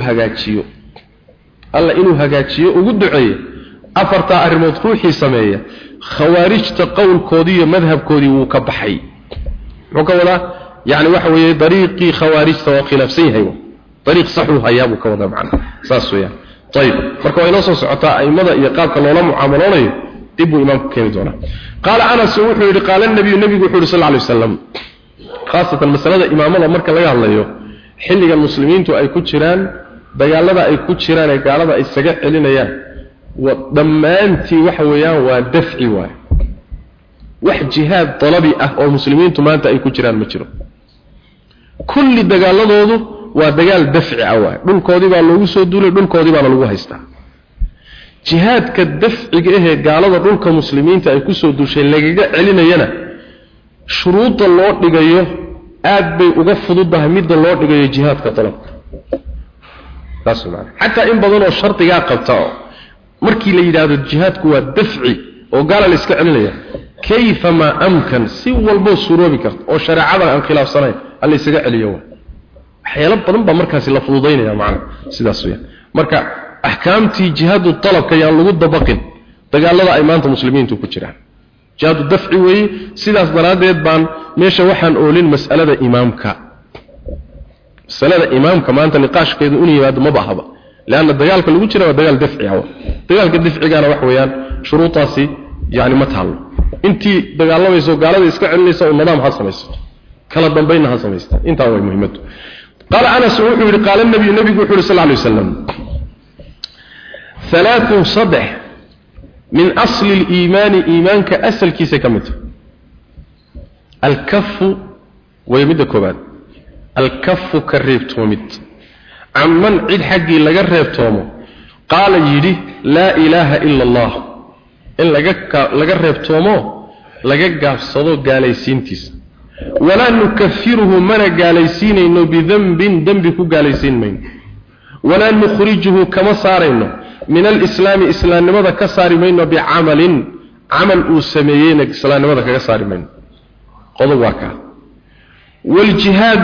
alla inuu hagaajiyo ugu duceeya afarta arimood ruuxii sameeya khawaarijta qowlkoodii iyo madhabkoodii wuu ka baxay wuxuu ka wadaa yani waxa weeye dariiqii khawaarijta waa khilaafsan yahay dariiq saxuu hayaabu ka wadaa macna saas weeyaan طيب marka way noo soo socotaa aymada iyo qaabka loola mucaamaloolayo dib uu imaamku keeni doona qala Anas wuxuu yiri qala nabigu wuxuu sallallahu alayhi wasallam khaasatan masalada imaamada marka laga hadlayo xilliga muslimiintu ay ku jiraan dagaalada ay ku jiraan ee gaalada ay isaga celinayaan wadamaantii waxa weeyaan waa dafci waay wax jihaad talabi ah oo muslimiintu maanta ay ku jiraan ma jiro kulli dagaaladoodu waa dagaal dafci ah waay dhulkoodii baa loogu soo duulay dhulkoodii baa lagu haystaa jihaadka dafciga ee gaalada dhulka muslimiinta ay ku soo duushay lagaga celinayana shuruuda loo dhigayo aad bay uga fududahay mid loo dhigayo jihaadka talabka taas macna hatta in badan oo shartiga qabta markii la yiraahdo jihaadku waa dafci oo gaal la iska celinaya kayfa ma amkan si walbo suroobi karto oo shariicada aan khilaafsanayn alla isaga celiyo waxyaalo badan ba markaas la fududeynaya macna sidaas weeyaan marka ahkaamtii jihaadu talabka yaan lagu dabaqin dagaalada ay maanta muslimiintu ku jiraan jihaadu dafci weey sidaas daraadeed baan meesha waxaan oolin mas'alada imaamka maanta niqaashkeedu uu yimaado ma bahaba laana dagaalka lagu jiro waa dagaal dafci ah dagaalka dafcigaana wax weeyaan shuruutaasi yani ma taalo intii dagaalamayso gaalada iska celinaysa oo nidaam ha samaysto kala dambayna ha samaysto inta way muhiimadu قال أنس وحوري قال النبي وحوري صلى الله عليه وسلم 3 صدح من أصل الإيمان إيمانك أسل كيسة كمت الكف ويمد كوبان الكف كريبت ومت عمن عيد حقي لغا ريبتومو قال يدي لا إله إلا الله إن لغا ريبتومو لغا غافصدو غاليسينتيس ولا نكفره من غاليسين إنه بذنب كو غاليسين مين ولا نخرجه كما صارينه من الإسلام إسلام لماذا كسار مين بعمل عمل أسميين إسلام لماذا كسار مين قضوا واكا والجهاد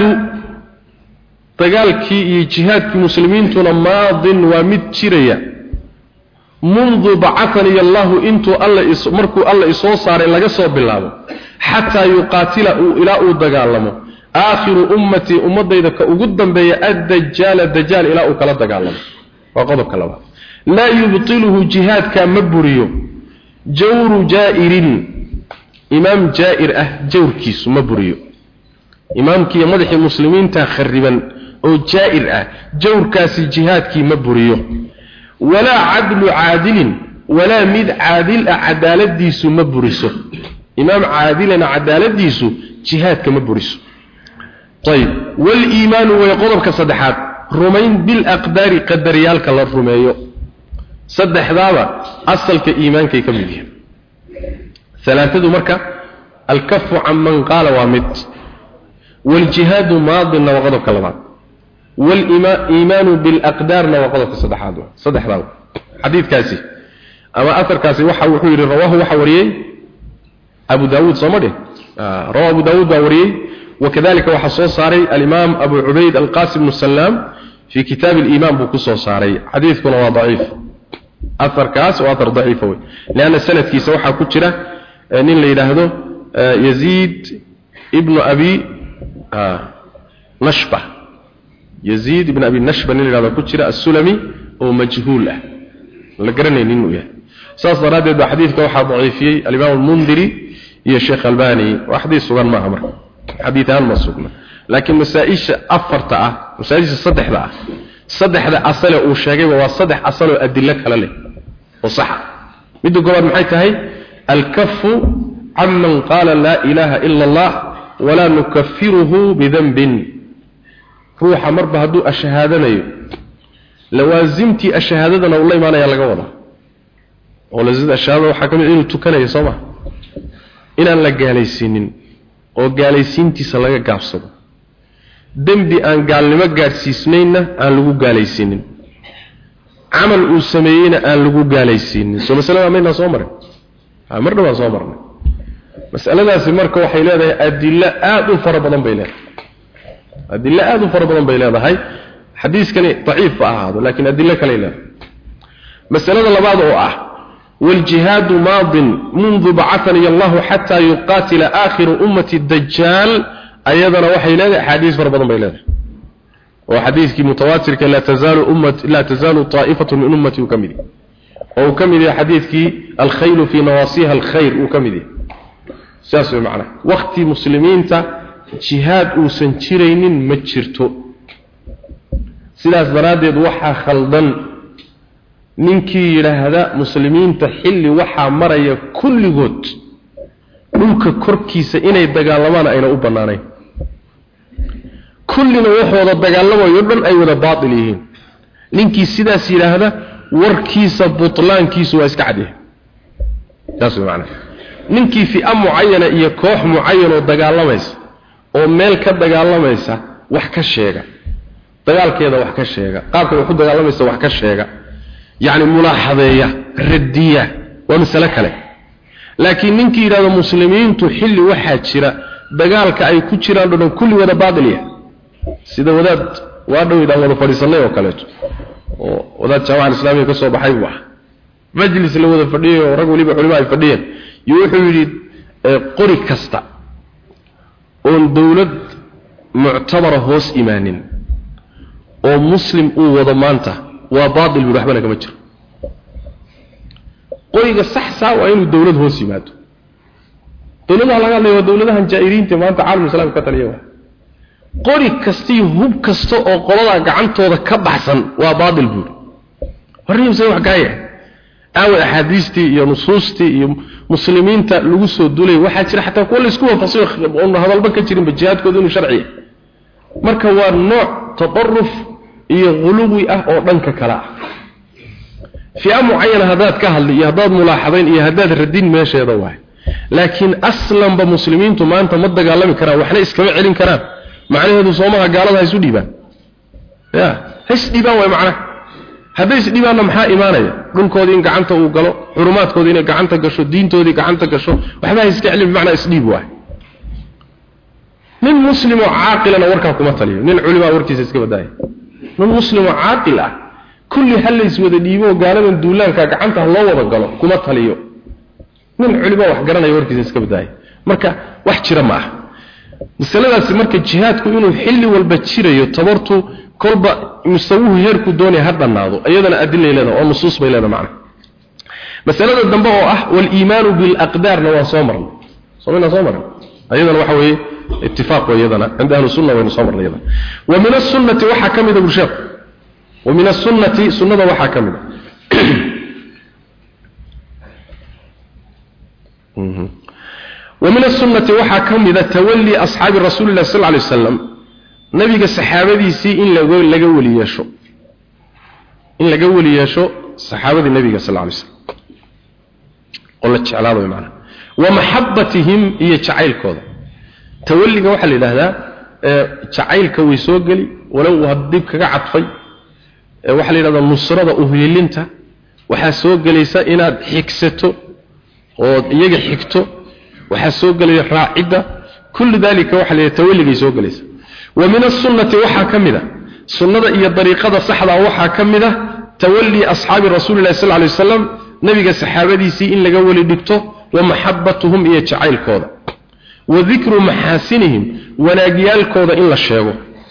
dagaalkii iyo jihaadkii muslimiintuna maadin waa mid jiraya mundu ba'athani Allah intu markuu Allah isoo saaray laga soo bilaabo hatta yuqatila ila uu dagaalamo aakhiru ummati ummadayda ka ugu dambeeya ad-dajjal ila uu kala dagaalamo waa qodobka labaad la yubtiluhu jihaadka maburiyo jawru jaa'irin imam jaa'ir jawrkiisu maburiyo imaamkii madaxii muslimiinta khariban oo jaa'ir jawrkaasi jihaadkii ma buriyo wala adlu aadilin wala mid aadil adaladiisu ma buriso imaam aadilana adaladiisu jihaadka ma buriso طيب والايمان ويقدرك صدحات rumayn bil aqdari qadariyalka la rumeeyo saddexdaaba asalka iimaankay ka mid yihiin salaatadu marka al-kaffu amman qala wa mid والجهاد ماض وغضب كلمات والإيمان بالأقدار وغضب صدح راو حديث كاسي أما أثر كاسي وحوري رواه وحوريه أبو داود صمده رواه أبو داود وحوريه وكذلك وحصوص صاري الإمام أبو عبيد القاسم بن السلام في كتاب الإمام بكسو صاري حديث كنا ضعيف أثر كاس وأثر ضعيف لأن السنة كيسا وحا كتشرة نين ليلهده يزيد ابن أبي نشبة يزيد بن أبي النشبة اللي هذا كتير السلمي هو مجهول لقرني إنه يعني ساس راد بحديث كوحة ضعيفي الإمام المنذري يا شيخ الباني وحديث صغير ما أمر حديثان مصوبنا لكن مسائش أفرتها مسائش صدح ذا أصله وشاقي وصدح أصله أدلك هلالي وصح بدو قواد محيطة هي الكف عمن قال لا إله إلا الله ولا نكفره بذنب روح مربه هدو الشهادة لوازمتي الشهادة والله ما أنا يلقى وضع ولازد الشهادة وحكم إنه تكني يصبح إن أن لقى لي سنين وقال سنتي سلقى قابصد ذنبي أن قال لما قال سنين أن لقو قال سنين عمل أسميين أن لقو قال سنين سو مثلا أمينا صومر مرنا صومرنا مسألة marka waxay leedahay adilla aad u fara badan bay leedahay xadiiskani dhaif ahaado laakiin adilla kale leedahay mas'alada labaad oo ah wal jihad maadin منذ بعثني الله حتى يقاتل آخر أمتي الدجال ayadana waxay leedahay xadiis fara badan bay leedahay oo xadiiskii mutawaatirka la tazalu طائفة من أمتي وكمدي oo kamidi xadiiskii al-khayl fi nawasiha al-khayr oo kamidi ساسو معنا وقت مسلمين تا جهاد وسن جيرينين ما جيرتو سلاس براديد وحا خلدن نينكي يراهدا مسلمين تا خلي وحا مريا كل غود دولka korkiisa inay dagaalamaan ayna u banaanay kullina waxooda dagaalamayo dhan ay wada baatil yihiin ninkii sidaas yiraahda warkiisa butlaankiisu waa iska cadee taas macna ninkii fi muayana iyo koox muayan oo dagaalamaysa oo meel ka dagaalamaysa wax ka sheega dagaalkeeda wax ka sheega qaabka uu dagaalamaysa wax ka sheega yaani mulaahadeeya radiya waa mas'ala kale laakiin ninkii yiraahdo muslimiintu xilli waxa jira dagaalka ay ku jiraan dhan kulli wada baadiliya sida wadaad waa dhawidaan wada fadhiisanay oo kale oo wadaad jaamaca islaamiga ka soo baxay wax majlis la wada fadhiyo rag waliba culimada ay fadhiyeen yuuxuu yiri qori kasta oo dawlad mu'tabara hoos imaanin oo muslim uu wada maanta waa baadil waxbana kama jiro qoriga saxsa waa inuu dawlad hoos yimaado dawladaha laga leeyahay dawladahan jaa'iriinta maanta caalamka islaamka ka taliya qori kastii hub kasto oo qolada gacantooda ka baxsan waa baadil buu horriimse wax gaaya aw ahadiistii iyo nusuustii iyo muslimiinta lagu soo dulay waxa jira xataa kuwa la isku waafaqsan oo hadalba ka jirin jihaadkooda inuu sharci marka waa nooc tadarruf iyo quluwi ah oo dhanka kala fi'a muayana hadaad ka hadli iyo hadaad mulaaxadayn iyo hadaad radin meesheeda waay laakiin aslan ba muslimiintu maanta ma dagaalami karaan waxna iskaba celin karaan macnaheedu Soomaha gaalada ay isu dhiibaan ya hays dhiibaan way macna haday is dhiibaana maxaa iimaanaya dhulkoodii in gacanta uu galo xurumaadkoodii in gacanta gasho diintoodii gacanta gasho waxba iska celin macna is dhiib waay nin muslim oo caaqilana warka kuma taliyo nin culimo warkiisa iska badaay nin muslim oo caaqil ah kulli hal is wada dhiibo gaaladan duulaanka gacanta loo wada galo kuma taliyo nin culimo wax garanay warkiisa iska badaay marka wax jira ma ah misaladaasi marka jihaadku inuu xilli walba jirayo tabartu kolba mustawuhu heerku doonay hadanaado ayadana adileelada oo nusuus bay leedahay macna masalada dambe oo ah wal iimaanu bil aqdarna waa soo marnay ayadana waxa weeye اتفاق ويدنا عند أهل السنة ونصبر أيضا ومن السنة وحكم ذا برشاق ومن السنة سنة وحكم ومن السنة وحكم ذا تولي أصحاب الرسول الله صلى الله عليه وسلم نبي الصحابة دي سي إن لقول يشو صحابة النبي صلى الله عليه وسلم قلت على هذا بمعنى ومحبتهم هي تعيل كذا توليga waxa la yiraahdaa jacaylka way soo gali walow hadib kaga cadfay waxa la yiraahdaa nusrada u heelinta waxa soo galaysa inaad xigsato oo iyaga xigto waxa soo galay raacida kullu dalika waxa la yiraahdaa tawalliga soo galaysa wa min as-sunnati waxa kamida sunnada iyo dariiqada saxda waxa kamida tawalli ashaabi rasuulillaah sallallahu alayhi wasallam nabiga saxaabadiisii in laga wali dhigto wa mahabbatuhum iyo jacaylkooda وذكر محاسنهم وناجيالكودا إن الشيغو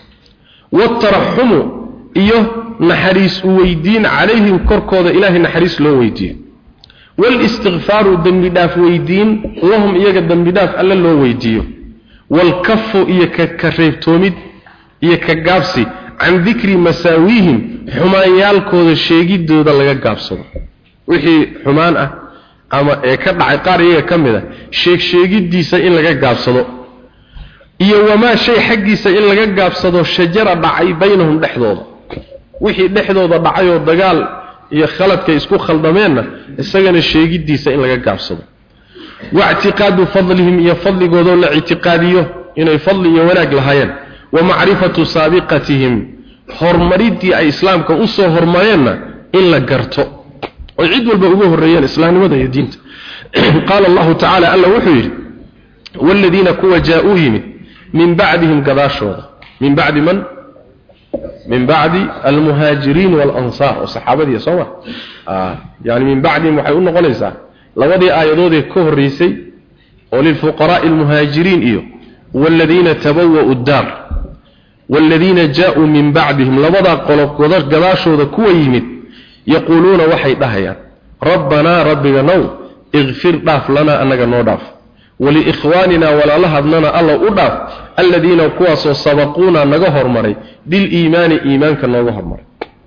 والترحم إيه نحريس ويدين عليهم كركودا إلهي نحريس لو ويدين والاستغفار دنبداف ويدين وهم إياك دنبداف ألا لو ويديو والكف إياك كريبتومد إياك قابسي عن ذكر مساويهم حمايالكودا شيغي دودا لغا قابسو وحي حمانة ama ee ka dhacay qaariga kamida sheegidiisa in laga gaabsado iyo wama shay xaqiisa in laga gaabsado shajara dhacay baynahum dhexdooda wixii dhexdooda dhacay oo dagaal iyo khaladka isku khaldameenna isagana sheegidiisa in laga gaabsado wa'tiqadu fadlihim ya fadligooda la i'tiqaadiyo inay fadli iyo wanaag lahaayeen wa ma'rifatu sabiqatihim hormaridii ay islaamka u soo hormareenna in la garto وعيد والبوغه الريان الإسلام وذا يدين قال الله تعالى ألا وحير والذين كوا جاءوهم من بعدهم قداشوا من بعد من؟ من بعد المهاجرين والأنصار والصحابة دي صوة يعني من بعدهم وحيقولنا قوليسا لوضي آيادو دي كهر ريسي وللفقراء المهاجرين إيو والذين تبوأوا الدار والذين جاءوا من بعدهم لوضع قداشوا ذا كوا يمت يقولون وحي دهيا ربنا ربنا نو اغفر ضاف لنا انك نو ضاف ولإخواننا ولا لهدنا الله أضاف الذين كواسوا سبقونا نغا هرمري بالإيمان إيمانك نغا هرمري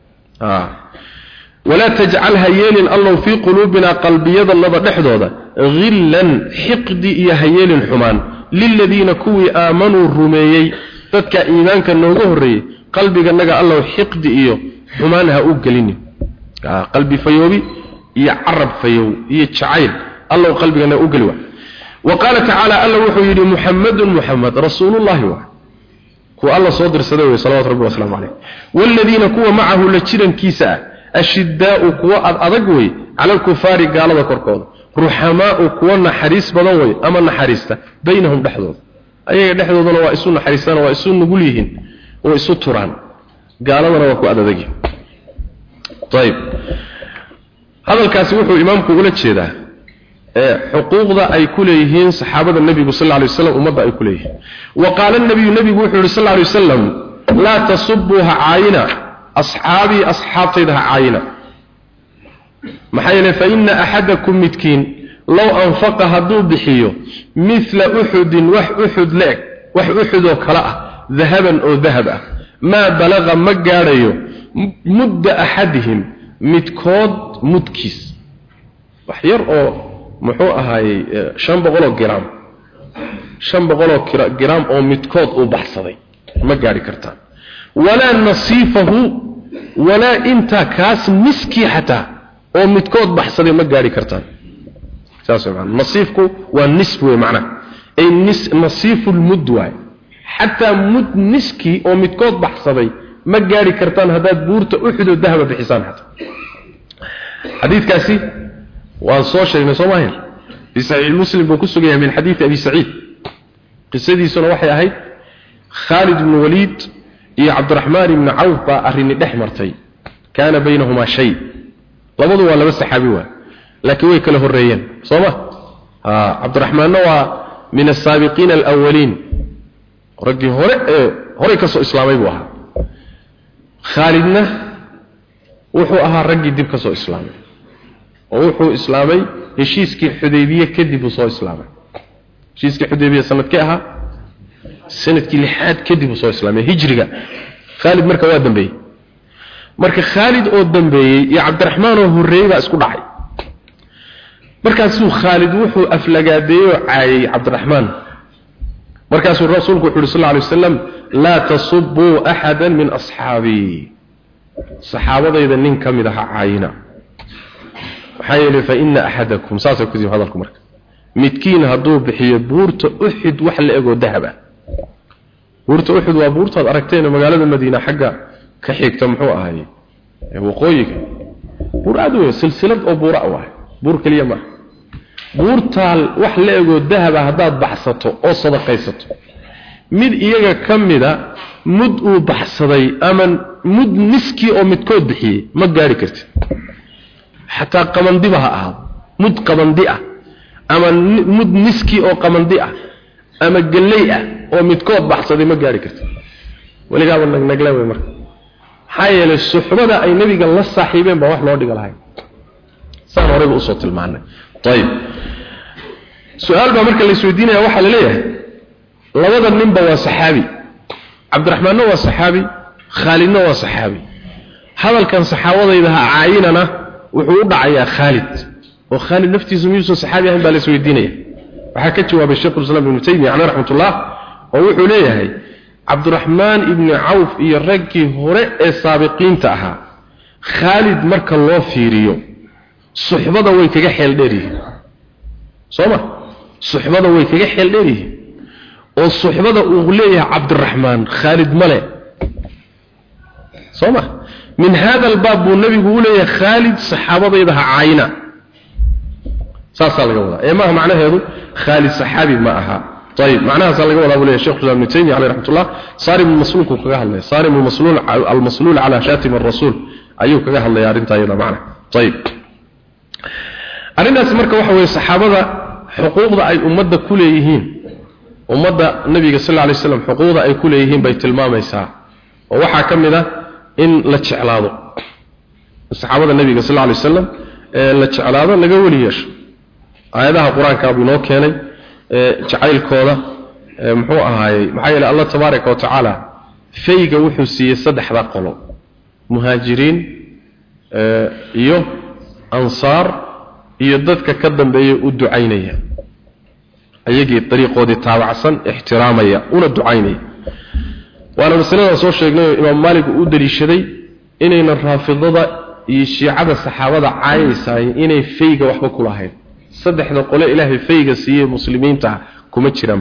ولا تجعلها يلين الله في قلوبنا قلبيا النظر دحدودا غلا حقد يا هيل حمان للذين كوي آمنوا الرميي تدك إيمانك نغا هري قلبك نغا الله حقد إيو حمانها أوغليني قلبي فيوبي يعرب فيو يتشعيل الله قلبي أنا أقلوه وقال تعالى الله وحيد محمد رسول الله كو الله صدر سدوي صلوات ربي وسلام عليه والذين كو معه لتشيرن كيسا الشداء كو أضقوي على الكفار قال ذكركوه رحماء كو نحريس بضوي أما نحريسته بينهم دحضوض أي دحضوض وإسون نحريسان وإسون نقوليهن وإسون تران قال ذا وكو أضقوي طيب هذا الكاس وحو إمامكم ولا تشيدا حقوق ذا أي كليهين صحابة النبي صلى الله عليه وسلم ومضى أي كليهين وقال النبي وحو صلى الله عليه وسلم لا تصبوها عاينة أصحابي أصحاب تيدها عاينة محينا فإن أحدكم متكين لو أنفق هدو بحيو مثل أحد وح أحد لك وح أحد وكلاء ذهبا أو ذهبا ما بلغ مقاريو مد أحدهم متكود مدكيس وحير أو محوء هاي 500 جرام 500 جرام أو متكود أو بحصدي مقاري كرتان ولا نصيفه ولا انت كاس مسكي حتى أو متكود بحصدي مقاري كرتان نصيفك والنسب معناه أي نصيف المدوى حتى مد نسكي أو متكود بحصدي ما جاري كرتان هذا بورت أحد الذهب بحسان حتى حديث كاسي وانصوشر من صوماهر في صحيح المسلم بكسو جاء من حديث أبي سعيد قصدي سنة وحي أهي خالد بن وليد يا عبد الرحمن بن عوف أرني الأحمرتين كان بينهما شيء لبضوا ولا بس حبيوه لكن ويك له الريان صومه عبد الرحمن هو من السابقين الأولين رجل هوري كسو إسلامي بوها خالدنا وحو أها رجل ديب كسو إسلامي وحو إسلامي هشيسكي حديبية كدب سو إسلامي هشيسكي حديبية سنة كأها سنة كي لحاد كدب سو إسلامي هجرقة خالد مركا وادن بي مركا خالد وادن بي يا عبد الرحمن وهو الرئيبة اسكو دعي مركاسو خالد وحو أفلقاديو عاي عبد الرحمن مركاسو الرسول صلى الله عليه وسلم لا تصبوا أحدا من أصحابي صحابة إذا ننكم إذا عاينا حيالي فإن أحدكم ساسا كذب هذا الكمرك متكين هدو بحي بورت أحد وحل إيقو ذهبا بورت أحد وبورت هذا أركتين مقالة المدينة حقا كحيك تمحوها هاي وقويك بورادو سلسلة أو براء واحد بور كلية ما بورتال wax la eego dahab hadaad baxsato oo sadaqaysato mid iyaga kamida mud uu baxsaday ama mud niski oo midkood bixiyay ma gaari kartid hatta qabandibaha ah mud qabandi ah ama mud niski oo qabandi ah ama galay ah oo midkood baxsaday ma gaari kartid waliga naglaway marka hay'al suhbada ay nabiga la saaxiibeen ba wax loo dhiga lahayn saan horey u soo tilmaanay طيب سؤال بقى marka la isweydiinaya waxa la leeyahay labada ninba waa saxaabi Abdurrahman waa saxaabi Khalidna waa saxaabi hadalkan saxaabadayda caayinana wuxuu u dhacayaa Khalid oo Khalid naftiisu miyuu saxaabi ahaan baa la isweydiinaya waxa ka jawaabay Sheekh Islam ibn Taymiyyah alayhi rahmatullah oo wuxuu leeyahay Abdurrahman ibn Auf iyo ragii hore ee saabiqiinta ahaa Khalid marka loo fiiriyo suxbada way kaga xeel dheerihiin sooma suxbada way kaga xeel dheerihiin oo suxbada uu leeyahay Abdurrahman Khalid male sooma min hada albab nabi uu leeyahay Khalid saxaabadayda caayina saasa laga wada ee ma macnaheedu Khalid saxaabi ma aha طيب معناها صار لقوا ابو الشيخ ابن تيميه عليه رحمه الله صارم المسلول كغه هلay صارم المسلول على شاتم الرسول ايو كغه هلay arinta ayada macna طيب arinaas marka waxa way saxaabada xuquuqda ay ummadda ku leeyihiin ummadda nabiga sallallahu alayhi wasallam xuquuqda ay ku leeyihiin bay tilmaamaysaa oo waxa kamida in la jeclaado saxaabada nabiga sallallahu alayhi wasallam la jeclaado laga waliyeesho aayadaha quraanka abu noo keenay jacaylkooda muxuu ahaayay maxay ilaa Allah tabaaraka wa taala fayga wuxuu siiyay saddexda qolo muhaajiriin iyo ansaar iyo dadka ka dambeeyay u ducaynaya ayagii dariiqoodii taabacsan ixtiraamaya una ducaynaya waana masalada soo sheegnay imaam Maalik uu daliishaday inayna raafidada iyo shiicada saxaabada caayisay inay fayga waxba ku lahayn saddexda qole ilaahay fayga siiyay muslimiinta kuma jiraan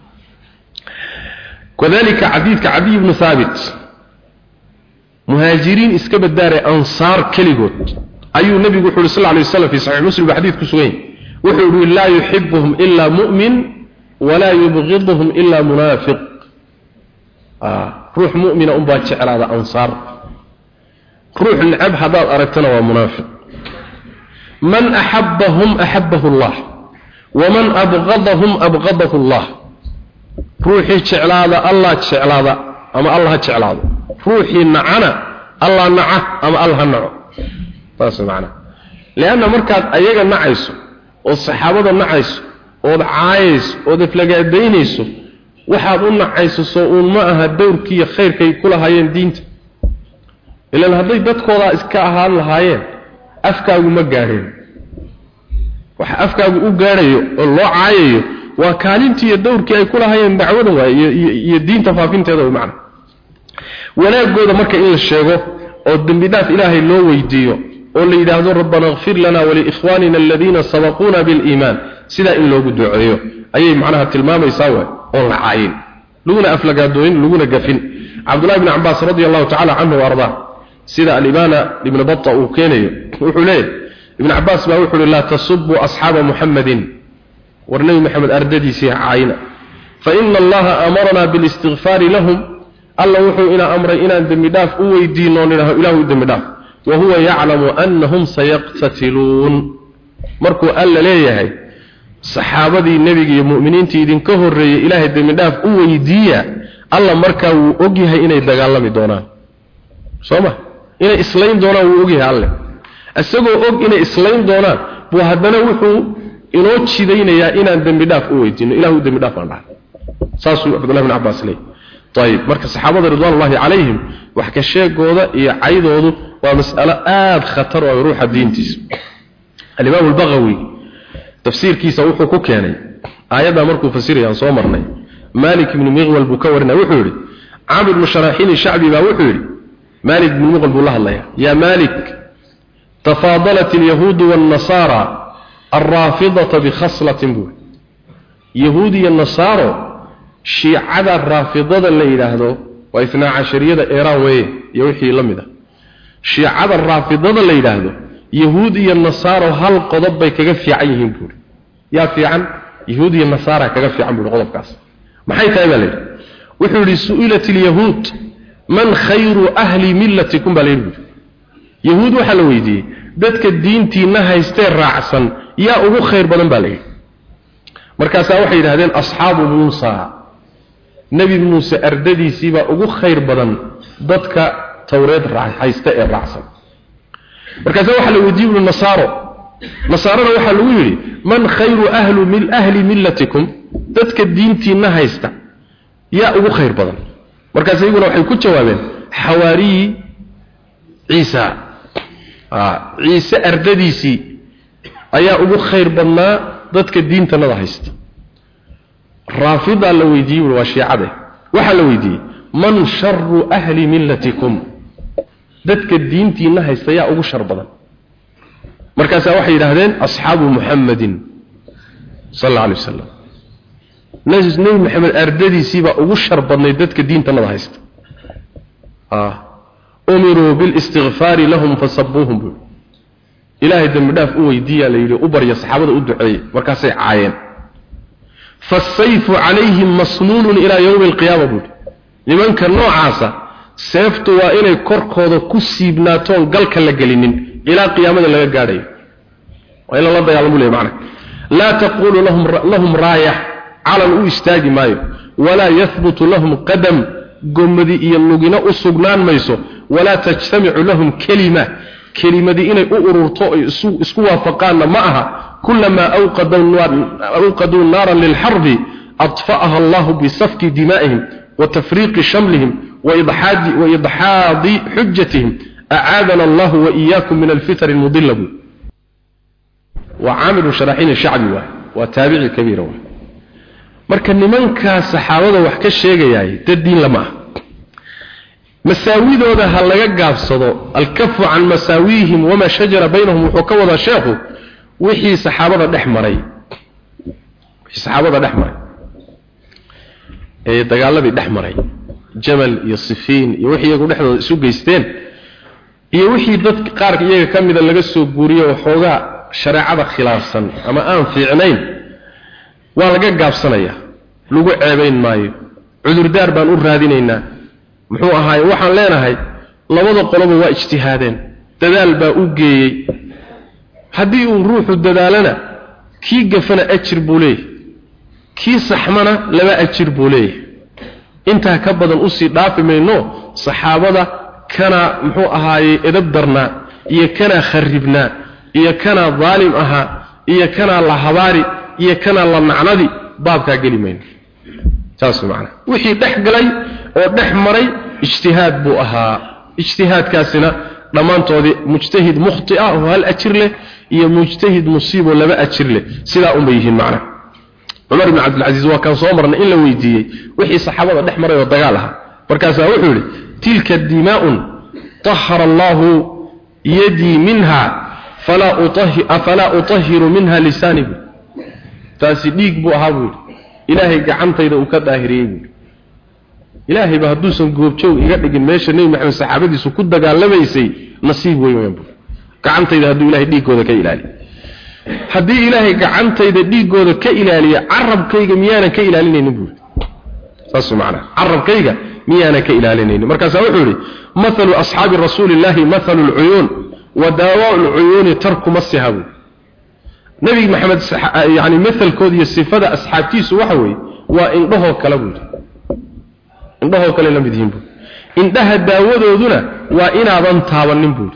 كذلك عدي بن ثابت مهاجرين اسكب الدار انصار كليغوت ايو النبي صلى الله عليه وسلم في صحيح مسلم بحديث كسوين وحول لا يحبهم الا مؤمن ولا يبغضهم الا منافق روح مؤمن ام باجعل هذا انصار روح العب هذا ارتنا ومنافق من احبهم احبه الله ومن ابغضهم ابغضه الله روحي جعلاده الله جعلاده اما الله جعلاده روحي نعنا الله نعه اما الله نعه بس معنى لان مركز ايغا نعيسو او صحابته نعيسو او عايس او دفلغادينيسو waxaad u nacayso uun ma aha dowrkii khayrkay kula hayeen diinta ilaa haday dadkooda iska ahaan lahaayeen afkaagu ma gaareen waxa afkaagu u gaarayo oo loo caayayo waa kaalintii iyo dowrkii ay kula hayeen dacwada iyo diinta faafinteeda oo macna wanaagooda marka in la sheego oo dambi dhaaf ilaahay loo weydiiyo oo la yiraahdo rabbana ighfir lana wa li ikhwanina alladhina sabaquna bil iiman sida in loogu duceeyo ayay macnaha tilmaamaysaa oo la caayin luguna aflagaadooyin luguna gafin Abdullah ibn Abbas radiyallahu ta'ala anhu warda sida al-Ibana ibn Battah uu keenayo wuxuu leeyahay ibn Abbas baa wuxuu la tasubbu ashab Muhammadin warnabi Muhammad ardadiisi caayina fa inna Allah amarna bil istighfar lahum Allah wuxuu ina amray inaan dambi dhaaf u weydiino ilaahu dambi dhaaf wa huwa ya'lamu annahum sayaqtatilun markuu alla leeyahay saxaabadii nabiga iyo muuminiintii idin ka horeeyay ilaahay dambi dhaaf u weydiiya alla markaa uu og yahay inay dagaalami doonaan sooma inay islayn doonaan uu og yahay alle asagoo og inay islayn doonaan buu haddana wuxuu inoo jidaynayaa inaan dambi dhaaf u weydiino ilaahu dambi dhaaf aan dhahay saasuu Abdullah ibn Abbas leeyahay طيب marka saxaabada ridwanullahi alayhim wax ka sheegooda iyo caydoodu waa mas'ala aad khatar oo ruuxa diintiisa al-Imam al-Baghawi tafsiirkiisa wuxuu ku keenay aayada markuu fasirayaan soo marnay Malik ibn Mughwal buu ka warinay wuxuu yiri Amr ibn Sharahin al-Sha'bi baa wuxuu yiri Malik ibn Mughwal buu la hadlaya ya Malik tafadalat al-yahud wan-nasara ar-rafidah bi khaslatin bu yahudi iyo nasaro shiicada raafidada la yiraahdo waa 12 Iran way iyo wixii lamida shiicada raafidada la yiraahdo yahuud iyo nasaaro hal qodob bay kaga fiican yihiin buur yaa fiican yahuud iyo nasaara kaga fiican buur qodobkaas maxay tahay baa leeyahay wuxuu yiri su'ilat al-yahud man khayru ahli millatikum balayru yahuud waxa la weydiiyay dadka diintiina haystay raacsan yaa ugu khayr badan baa leeyahay markaas waxay yiraahdeen asxaabu Muusa nabi Muusa ardadiisii baa ugu khayr badan dadka tawreed haysta ee raacsan markaas waxa la weydiiyay nasaarada waxa lagu yiri man khayru ahli millatikum dadka diintiina haysta yaa ugu khayr badan markaas iyaguna waxay ku jawaabeen xawaari Ciisa ardadiisii ayaa ugu khayr badnaa dadka diintanada haysta raafida la weydiiyay waa shiicada waxa la weydiiyay man sharru ahli millatikum dadka diintiina haysta yaa ugu shar badan markaas waxay yiraahdeen asxaabu Muhammadin sallallahu alayhi wasallam nabi Muhammad ardadiisii baa ugu shar badnay dadka diintanada haysta umiru bil istighfar lahum fasabbuhum ilaahay dambi dhaaf u weydiiya la yiri u barya saxaabada u duceeyay markaas ay caayeen fasayfu alayhim masnunun ila yawm alqiyamah limanka noocaasa seeftu waa inay korkooda ku siibnaato galka la gelinin ila qiyaamada laga gaadhayo waa ila la dagaalamo leeyahay macna la taqulu lahum raayah ala al-istaagi maayo wala yathbutu lahum qadam gomadi iyo lugina u sugnaan mayso wala tajtami'u lahum kalimadi inay u ururto isku waafaqaan ma aha kullama awqadu naran lil harbi atfa'aha Allah bi safki dima'ihim wa tafriq shamlihim wa idhadi hujjatihim a'adana Allah wa iyyakum min al-fitar al-mudillab wa 'amil sharahin ash-sha'bi wa tabi'i kabira marka nimanka saxaabada wax ka sheegayay dadin lama masaawidooda hal laga gaabsado al-kaffu an masaawihim wama shajara baynahum wuxuu ka wada sheekhu wixii saxaabada dhexmaray ee dagaaladii dhexmaray jamal iyo sifiin iyo wixii iyagu dhexdooda isu geysteen iyo wixii dad qaar iyaga kamida laga soo guuriyo xooga shariicada khilaafsan ama aan fiicnayn waa laga gaabsanaya lagu ceebayn maayo cudur daar baan u raadinaynaa muxuu ahaay waxaan leenahay labada qoloba waa ijtihaadeen dadaal baa u geeyay hadii uu ruuxu dadaalana kii gafana ajir buu leeyahay kii saxmana laba ajir buu leeyahay inta ka badan u sii dhaafimayno saxaabada kana muxuu ahaay edab darna iyo kana kharibna iyo kana zaalim aha iyo kana la habaari iyo kana la nacnadi baabka galimayno تاسو معنا وحي دخغلي او دخمري اجتهاد بو اها اجتهاد كاسنا dhamaantoodi mujtahid mukhti'a oo hal ajir leh iyo mujtahid musiibo laba ajir leh sida u leeyihiin macna Umar ibn Abdul Aziz waa kan soo marna in la weydiiyay wixii saxaabada dhexmaray oo dagaal ah markaas wuxuu yiri tilka dimaa'un tahhara Allah yadi minha fala utahhiru minha lisani taasi dhiig buu ahaa ilaahay gacantayda uu ka daahiriyay ilaahay ba haduusan goobjoog iga dhigin meesha Nabi Maxamed saxaabadiisu ku dagaalamaysay nasiib weeyaan gacantayda haduu ilaahay dhiigooda ka ilaaliyo hadii ilaahay gacantayda dhiigooda ka ilaaliyo carabkayga miyaana ka ilaalinaynin buu saas macna carabkayga miyaana ka ilaalinaynin markaas wuxuu yiri mathalu ashaabi rasuulillahi mathalu al-uyun wa dawaa'u al-uyun tarku mashabu Nabi Maxamed yaani mathalkood iyo sifada asxaabtiisu waxa weey waa indhaho kala buu indhaho kale la mid yihiin indhaha daawadooduna waa inaadan taabanin buu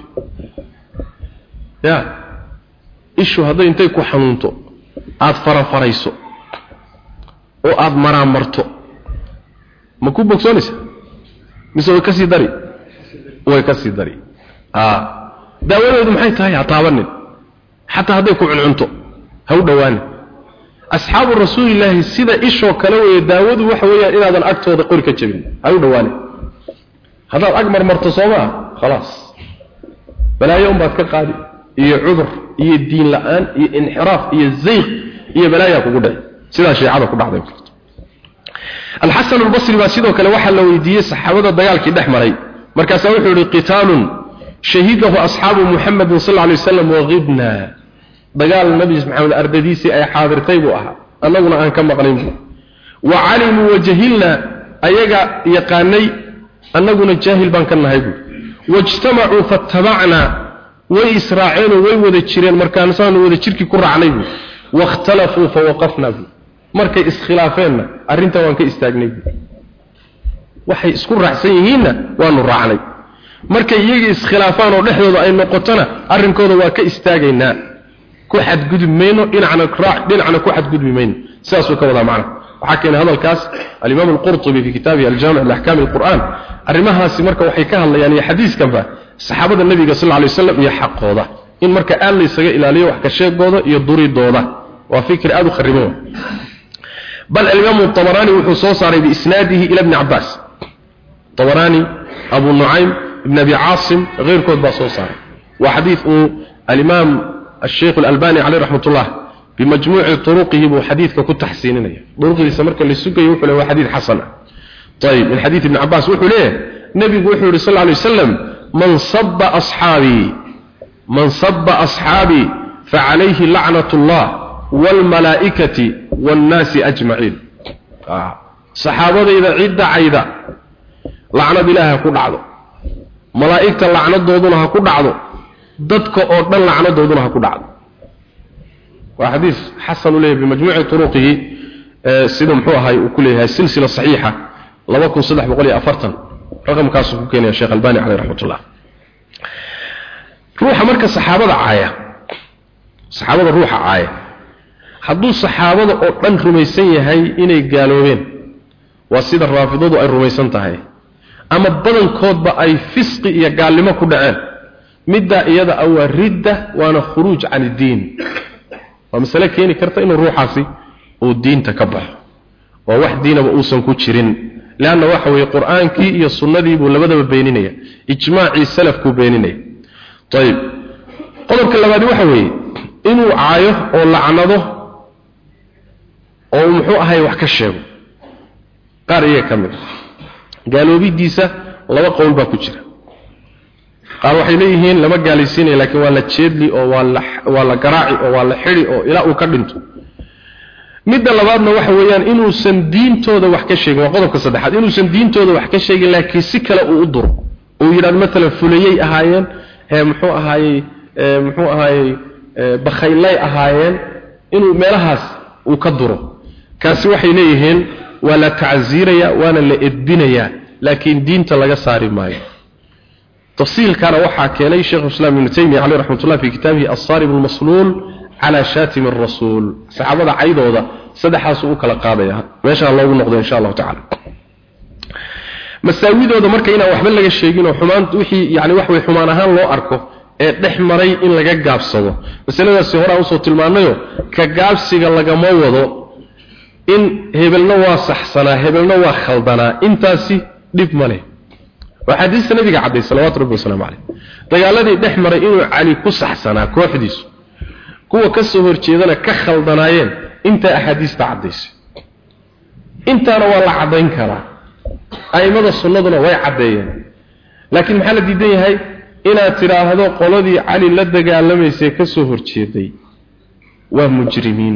ya ishu haday intay ku xanuunto aad farafarayso oo aad maraamarto ma ku bogsoonaysa mise way ka sii dari daawadoodu maxay tahay ha taabanin hatta haday ku cunto ha u dhawaan asxaabu rasuulillahi sida isho kale way daawadu waxa weeyaan inaadan agtooda qori ka jabin ha u dhawaane hadaad agmar marto Soomaa خلاص balaayo baad ka qaadi iyo cudur iyo diin la'aan iyo inxiraaf iyo zayq iyo balaayo kugu dhacay sida shiicada ku dhacday al-Hasan al-Basri baa sidoo kale waxa la weydiiyay saxaabada dagaalkii dhexmaray markaas wuxuu yiri qitaalun shahidahu asxaabu Muhammad sallallahu alayhi wasallam wa ghibna dagaal nabi Muhammad ardadiisi ay xaadirtay buu ahaa annaguna aan ka maqnayn wa alimu wajhilna ayaga yaqaanay annaguna jaahil baan ka nahay wajtama'u fattaba'na wa israa'iil way wada jireen markaan saan wada jirki ku raacnay wa ikhtalafu fa waqafna markay iskhilaafeenna arinta waan ka istaagnay waxay isku raacsan yihiinna waanu raacnay markay iyaga iskhilaafaan oo dhexdooda ay noqotana arinkooda waa ka istaagaynaa ku xad gudubmayno dhinacna ku xad gudubmayno saasoo ka wada macna waxa keenay hadalkaas al-Imam al-Qurtubi fi kitaabihi al-Jami' li-ahkam al-Qur'an arimahaasi marka waxay ka hadlayaan xadiiskan ba saxaabada nabiga sallallahu alayhi wasallam iyo xaqooda in marka aan la isaga ilaaliyo wax ka sheegooda iyo duridooda waa fikir aad u kharibo bal al-Imam al-Tabarani wuxuu soo saaray bi isnaadihi ila ibn Abbas Tabarani Abu Nu'aym ibn Abi Asim غيركود ba soo saaray wa hadith al-Imam الشيخ الألباني عليه رحمة الله بمجموع طرقه وحديثك كنت تحسينينيه طرقه سمرك اللي سكي وحله حديث حسن طيب من حديث ابن عباس وحله ليه نبي وحله صلى الله عليه وسلم من صب أصحابي فعليه لعنة الله والملائكة والناس أجمعين صحابة إذا عدة عيدة لعنة الله كل عضو ملائكة لعنة دودونها كل عضو dadka oo dhan lacnadooduna ku dhacdo waa xadiis xasan u leeyahay majmuuci turuqihi sida muxuu ahay uu ku leeyahay silsila saxiixa 2340 raqamkaas uu keenay Sheikh Albani alayhi rahmatullah ruuxa marka saxaabada ruuxa caaya hadduu saxaabada oo dhan rumaysan yahay inay gaaloobeen waa sida raafidadu ay rumaysan tahay ama badankoodba ay fisqi iyo gaalnimo ku dhaceen midda iyada aw ridda waana khuruuj aan diin waa mas'ala keeni karta in ruuxaasi oo diinta ka baxo waa wax diinaba uusan ku jirin laana waxa weey quraankii iyo sunnadii buu labadaba beeninaya ijmaaci salafku beeninaya tayib qodobka labaad waxa weey inuu caayo oo lacnado oo muxuu ahay wax ka sheego qaariye kamid gaaloobidiisa laba qowl baa ku jira qaar waxay leeyihiin lama gaalaysiinay laakiin waa la jeedli oo waa la garaaci oo waa la xiri oo ilaa uu ka dhinto midda labaadna waxa weeyaan inuusan diintooda wax ka sheegin waa qodobka saddexaad inuusan diintooda wax ka sheegin laakiin si kale uu u duro oo yiraahdo mesela fulayay ahaayeen muxuu ahaayay bakhaylay ahaayeen inuu meelahaas uu ka duro kaasi waxay leeyihiin waa la tacziiraya waana la edbinaya laakiin diinta laga saari maayo تفصيل كان وحا كيلي شيخ الإسلام ابن تيمية عليه رحمة الله في كتابه الصارم المصلول على شاتم الرسول صحابة عيدودا صدحا سوء كلا قاضيها ما شاء الله ونقضي إن شاء الله تعالى مساويدودا marka ina waxba laga sheegin oo xumaan wixii yaani wax way xumaan ahaan loo arko ee dhexmaray in laga gaabsado masaladaasi hore u soo tilmaanayo ka gaabsiga laga ma wado in hebelna waa saxsana hebelna waa khaldana intaasi dib male waxa hadiis nabiga cabdi sallallahu alayhi wasallam dagaaladii dhexmaray inuu cali ku saxsana kooxdiisu kuwa ka soo horjeedana ka khaldanaayeen inta ahadiista cadaysay intaana waa la cadayn karaa aymada sunnaduna way cadeeyeen laakiin maxaa la diidan yahay inaad tiraahdo qoladii cali la dagaalameysay ka soo horjeeday waa mujrimiin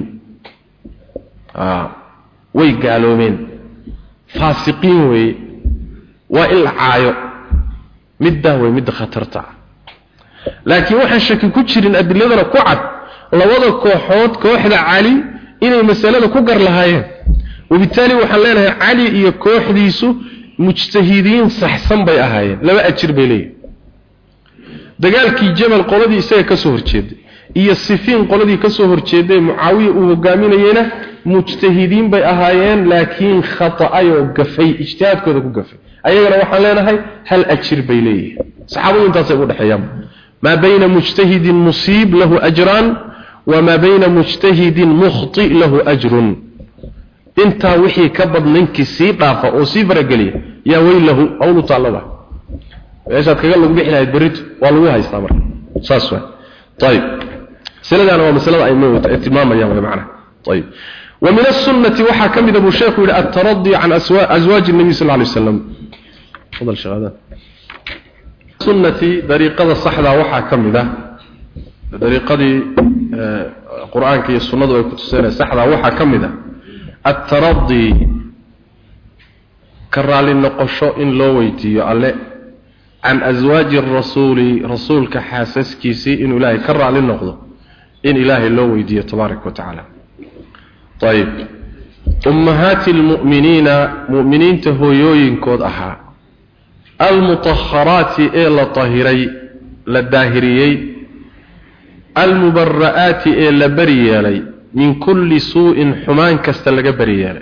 way gaaloomeen faasiqiin way waa il caayo midda way mid khatarta laakiin waxa shaki ku jirin adiladana ku cad labada kooxood kooxda cali inay mas'alada ku gar lahaayeen وبالتالي waxaan leenahay cali iyo kooxdiisu mujtahidiin saxsan bay ahaayeen laba ajir bay leeyihiin dagaalkii jamal qoladii isaga ka soo horjeeday iyo sifiin qoladii ka soo horjeeday muawiya uu hogaaminayna mujtahidiin bay ahaayeen laakiin khata'ayo gafay ijtihaadkooda ku gafay ayagana waxaan leenahay hal ajir bay leeyihiin saxaabadu intaasay u dhaxeeyaan ma bayna mujtahidin musib lahu ajran wa ma bayna mujtahidin mukhti lahu ajrun inta wixii ka badnankii si dhaafa oo si faragaliya yaa weylahu awlu taalada meeshaad kaga lagu bixi lahayd barito waa lagu haystaa marka saas waa طيب سلادana waa masalada ay mooyto ihtimaamayaan wala macna طيب ومن السنه waxa kamid abu sheekhu ila at-taraddi an azwaaj an-nabi sallallahu alayhi wasallam fadal shaqada sunnati dariiqada saxda waxa kamid ah dariiqadii quraanka iyo sunnadu ay ku tusayeen saxda waxa kamid ah الترضي كرال النقشو إن لو ويتيو على عن أزواج الرسول رسول كحاسس كيسي إن إلهي كرال النقضو إن إلهي لو ويتيو تبارك وتعالى طيب أمهات المؤمنين مؤمنين تهويوين كود أحا المطهرات إلى طاهري للداهريي المبرآت إلى بريالي من كل سوء حمان كستلغ برياله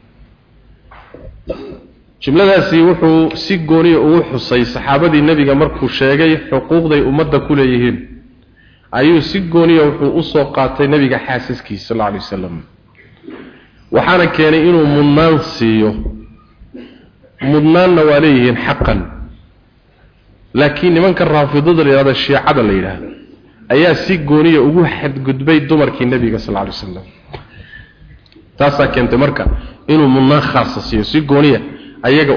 jumladaasi wuxuu si gooni u xusay saxaabadii nabiga markuu sheegay xuquuqday ummadda ku leeyihiin ayuu si gooni wuxuu u soo qaatay nabiga xaasaskiisa sallallahu alayhi wasallam waxaana keenay inuu mudnaan siiyo mudnaanna waa leeyihiin xaqan laakiin nimanka raafidada leeyahay shiicada la yiraahdo ayaa si gooniya ugu xadgudbay dumarkii nabiga sallallahu alayhi wasallam taasa keentay marka inuu mudnaan khaas siiyo si gooniya ayaga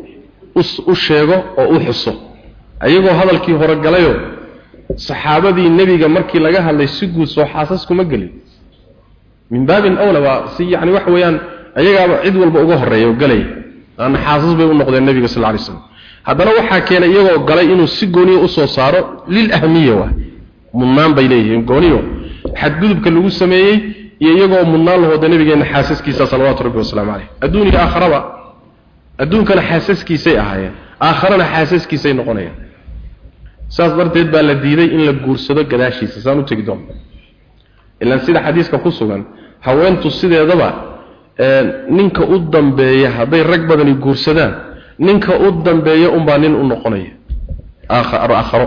u sheego oo u xuso ayagoo hadalkii hore galayo saxaabadii nabiga markii laga hadlay si guud soo xaasas kuma galin min baabin awla wa si yaani wax weeyaan ayaga cid walba uga horeeyo galay aan xaasas bay u noqdeen nabiga sallallahu alayhi wasallam hadana waxa keenay iyagoo galay inuu si gooniya u soo saaro lil ahmiya wa mudnaan bay leeyihiin gooniyo xadgudubka lagu sameeyay iyagoo mudnaan lahooda nabigeena xaasaskiisa sallallahu alayhi wasallam adduunka aakhiraba adduunkana xaasaskiisay ahaayeen aakharana xaasaskiisay noqonayaan saas darteed baa la diiday in la guursado gadaashiisa saan u tagi doono ilaa sida xadiiska ku sugan haweentu sideedaba ninka u dambeeya haday rag badan guursadaan ninka u dambeeya baa nin u noqonaya aakharo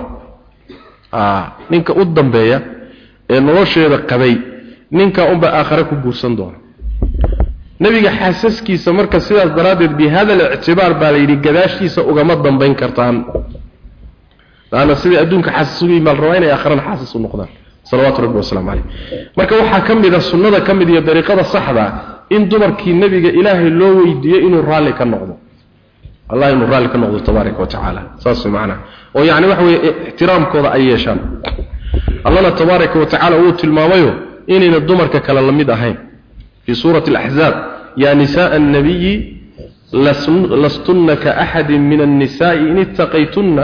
ninka u dambeeya ee nolosheeda qabay ninka baa aakharo ku guursan doona nabiga xaasaskiisa marka sidaas daraadeed bi hada al-i'tibar baa la yiri gadaashiisa ugama dambeyn kartaan ana sidii adduunka xaasasugi mal rawaynay aakhiran xaasas u noqdaan salawaatu rabbi wasalaamu alayhi marka waxa kamid ah sunnada kamid iyo dariiqada saxda in dumarkii nabiga ilaahay loo weydiiyo inuu raali ka noqdo allah inuu raali ka noqdo tabaaraka wa taala saas macna oo yaani wax weey ihtiraamkooda ay yeeshaan allah tabaaraka wa taala uu tilmaamayo inayna dumarka kala lamid ahayn في سورة الأحزاب يا نساء النبي لستن كأحد من النساء إن اتقيتن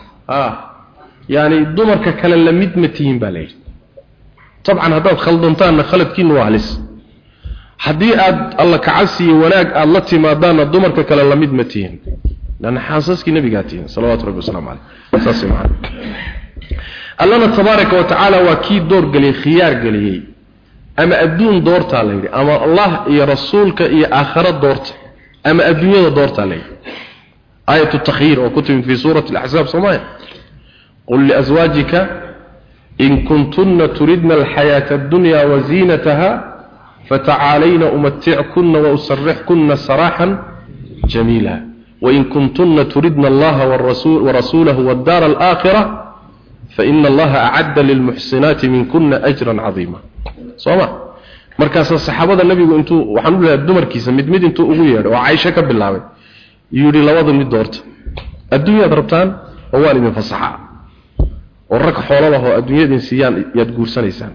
يعني دمرك كلا لمد متين بالي طبعا هذا خلطنتان خلط كين وعلس حدي الله كعسي وناك الله ما دان دمرك كلا لمد متين لأن حاسسك نبي قاتين صلوات ربي والسلام عليه أساسي معنا allana tabaaraka wa tacaala waa kii door galiyay khiyaar galiyay ama adduun doorta leeyahay ama allah iyo rasuulka iyo aakhira doorta ama adduunyada doorta leeyahay ayatu takhyir oo kutub fi surati al-ahzab samaya qul li azwajika in kuntunna turidna al-hayata ad-dunya wa zinataha fata'alayna umatti'kunna wa usarrihkunna sarahan jamila wa in kuntunna turidna allaha wa rasulahu wad-dar al-akhirah fa inna allaha a'adda lil-muhsinati minkunna ajran 'azima sooma markaas saxaabada nabigu intuu waxaan u leeyahay dumarkiisa mid intuu ugu yeedho oo Aisha ka bilaabay yiri labada mid doorta adduunyada rabtaan oo waalidin fasaxa oo rag xoolaha oo adduunyada siiyaan yaad guursanaysaan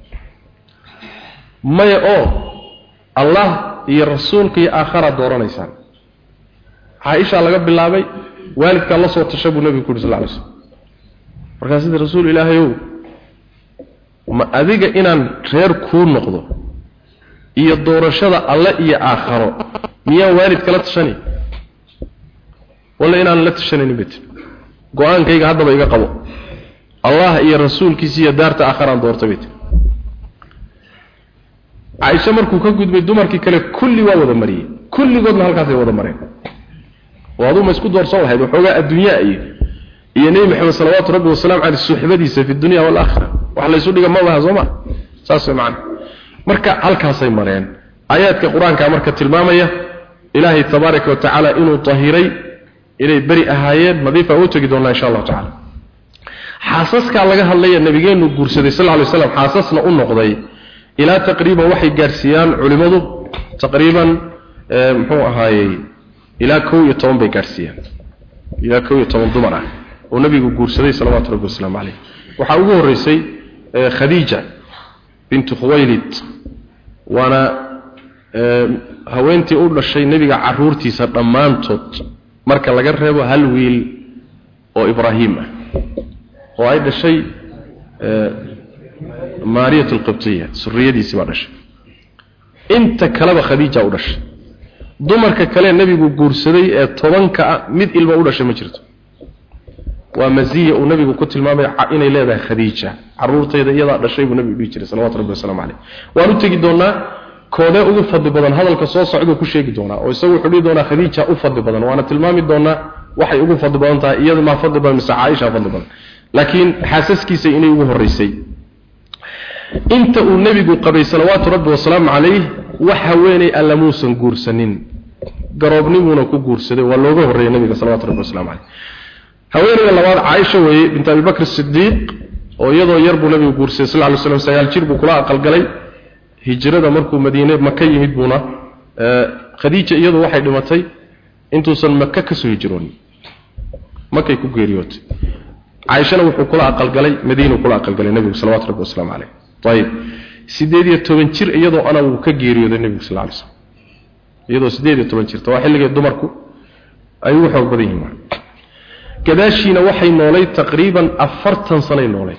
maya oo Allah iyo rasuulka iyo aakhira dooranaysaan Aisha laga bilaabay waalidka la soo tashabu nabigu sallallahu alayhi wasallam markaas rasuul ilaahay ma adiga inaan reer ku noqdo iyo doorashada alla iyo aakhiro miyaa waalid kala tashanay wala inaan la tashanin bit go'aankayga hadaba iga qabo Allah iyo rasuulkiisa iyo daarta aakhiraan doortay bit Aisha markuu ka gudbay dumarkii kale kulli waa wada mariyay kulligoodna halkaas ay wada mareen waadu ma isku doorsan lahayd waxoogaa adduunyo iyo nabi maxamed sallallahu alayhi wa sallam aan suhbadiisa fi dunya wal aakhirah wax la isu dhiga ma laha Soomaa saas macna marka halkaas ay mareen aayadka quraanka marka tilmaamaya ilaahi tabaaraka wa taala inuu tahiray ilay bari ahaayeen nadiifa oo tagi doona insha Allah taala xaasaska laga hadlaya nabigeenu guursaday sallallahu alayhi wa sallam xaasasna u noqday ila taqriiban waxay gaarsiiyaan culimadu taqriiban muxuu ahaayay ila 12 bay gaarsiiyaan ila 12 dumar ah oo nabigu guursaday sallallahu alayhi wa sallam waxa ugu horeysay Khadija bint Khuwaylid wana haweentii u dhashay nabiga caruurtiisa dhamaantood marka laga reebo hal wiil oo Ibrahim ah oo ay dhashay Maariya al-Qibtiyya surriyadiisi waa dhashay inta kaleba Khadija u dhashay dumarka kale nabigu guursaday ee 10 mid ilmo u dhashay ma jirto waa maziya oo nabigu ku tilmaamay inay leedahay Khadija caruurteeda iyada dhashay buu nabigu dhigi jiray sallallahu alayhi wa sallam waan u tagi doonaa koode ugu fadli badan hadalka soo socdo ku sheegi doonaa oo isagu wuxuu dhigi doonaa Khadija u fadli badan waana tilmaami doonaa waxay ugu fadli badan tahay iyada ma fadli badan mise Aisha fadli badan laakiin xaasaskiisa inay ugu horeysay inta uu nabigu qabay sallallahu alayhi wa sallam waxa weynay allamuusan guursanin garoobnimuna ku guursaday waa looga horeeyay nabiga sallallahu alayhi wa sallam haweeneyda labaad Aisha way bint Abi Bakr Siddiq oo iyadoo yar buu nabigu guursaday sallallahu alayhi wa sallam sagaal jir buu kula aqal galay hijrada markuu Madiina Makka yimid buuna Khadija iyadoo waxay dhimatay intuusan Makka ka soo hijroon Makka ku geeriyootay Aisha wuxuu kula aqal galay Madiina kula aqal galay nabigu sallallahu alayhi wa sallam طيب 18 jir iyadoo ana uu ka geeriyooday nabigu sallallahu alayhi wa sallam iyadoo 18 jirta waa xilliga dumarku ay u xoog badan yihiin كداشينا وحي نولي تقريبا 40 سنة نولي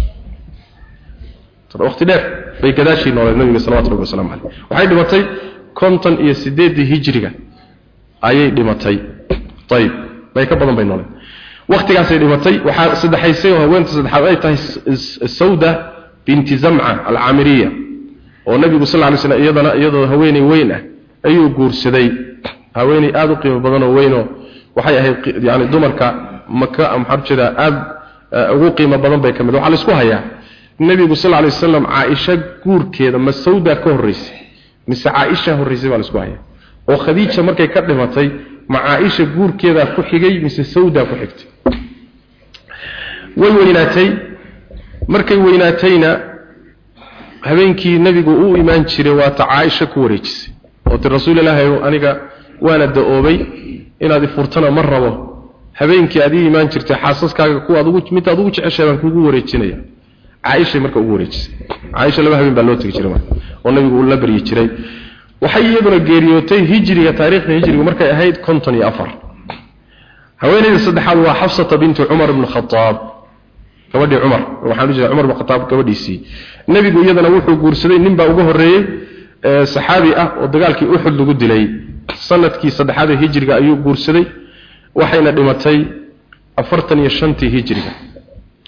وقت دير بي كداشي نولي النبي صلى الله عليه وسلم وحي دمتي كونتن إيا سيديد هجرية أي دمتي طيب بي كبضا بي نولي وقت قاسي دمتي وحا سدحيسي وهوين تسدحيسي السودة بنت زمعة العامرية والنبي صلى الله عليه وسلم إيضا هويني وينه أيو قور سدي هويني آدو قيمة بضانه وينه waxay ahayd yaani dumarka Makka am xabjada aad ugu qiimo badan bay kamid waxa la isku hayaa nabiga sallallahu alayhi wasallam Aisha guurkeeda ma Sauda ka horeysay mise Aisha horeysay baa la isku hayaa oo Khadija markay ka dhimatay ma Aisha guurkeeda ku xigay mise Sauda ku xigtay way weynaatay markay weynaatayna habeenkii nabigu uu iimaan jiray waa ta Aisha ku wareejisay oo rasuulullaahi aniga waana daoobay inaad furtana mar rabo habeenkii aad iimaan jirtay xaasaskaaga ku aad ugu mid aad ugu jeceshay baan kugu wareejinaya Aisha marka ugu wareejisay Aisha laba habeen baa loo tagi jiray oo nabigu uu la bari jiray waxay iyaduna geeriyootay hijriga taariikhda hijriga markay ahayd 54 haweeneyda saddexaad waa Hafsa bint Umar ibn Khattab gabadhi Umar waxaan u jeedaa Umar ibn Khattab gabadhiisii nabigu iyadana wuxuu guursaday nin baa ugu horeeyay saxaabi ah oo dagaalkii Uhud lagu dilay sanadkii saddexaad ee hijriga ayuu guursaday waxayna dhimatay 45 hijriga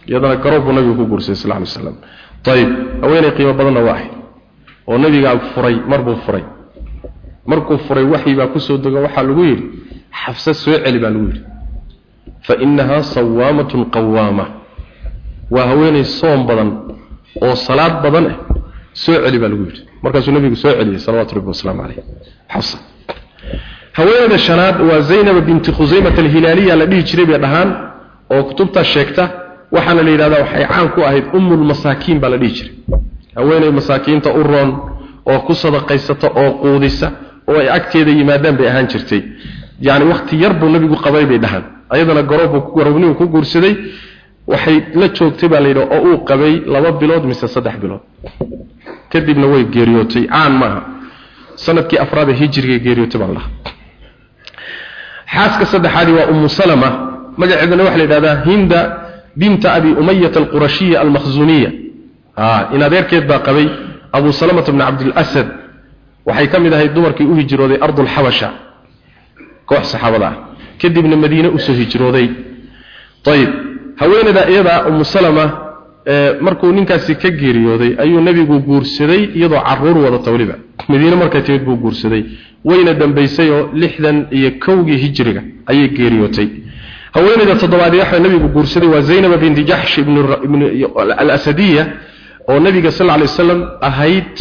يدنا قرب النبي كوكور صلى الله عليه وسلم طيب أوين قيمة بدنا واحد والنبي قال فري مربو فري وحي باكسو دغا waxa lagu yiri xafsa soo celi baa lagu yiri fa innaha sawamatun qawama wa haweenay soom badan oo salaad badan ah soo celi baa lagu yiri markaasuu nabigu soo celiyay sallallahu alayhi wasallam xafsa haweenayda shanaad waa Zaynab bint Khuzaymah al-Hilaliya la dhigi jiray dhahan oo kutubta sheegta waxaana la yiraahdaa waxay caan ku ahayd ummul masaakiin baa la dhigi jiray haweenay masaakiinta u roon oo ku sadaqaysato oo quudisa oo ay agteeda yimaadaan bay ahaan jirtay yaani waqti yar buu nabigu qabay bay dhahan ayadana garobnigu ku guursaday waxay la joogtay baa leeyahay oo uu qabay 2 bilood mise 3 bilood kadibna way geeriyootay aan maaha sanadkii afraad hijriga geeriyootay baa Allah xaaska saddexaadi waa Salama magaceedana waxa la yiraahdaa Hinda bint Abi Umayyah al-Qurashiyya al-Makhzumiyya in adeerkeed baa qabay Abu Salama ibn Abd al-Asad waxay kamid ahayd dumarkii u hijrooday ardul Habasha koox saxaabada kadibna Madiina u soo hijrooday tayib haweenada iyada Salama markuu ninkaasi ka geeriyooday ayuu nabigu guursaday iyadoo caruur wada tawliba Madiina markay timid buu guursaday wayna dambaysay oo 61 hijriga ayay geeriyootay haweenada toddobaad waxa nabigu guursaday waa Zaynab bint Jahsh ibn al-Asadiyya oo nabiga sallallahu alayhi wasallam ahayd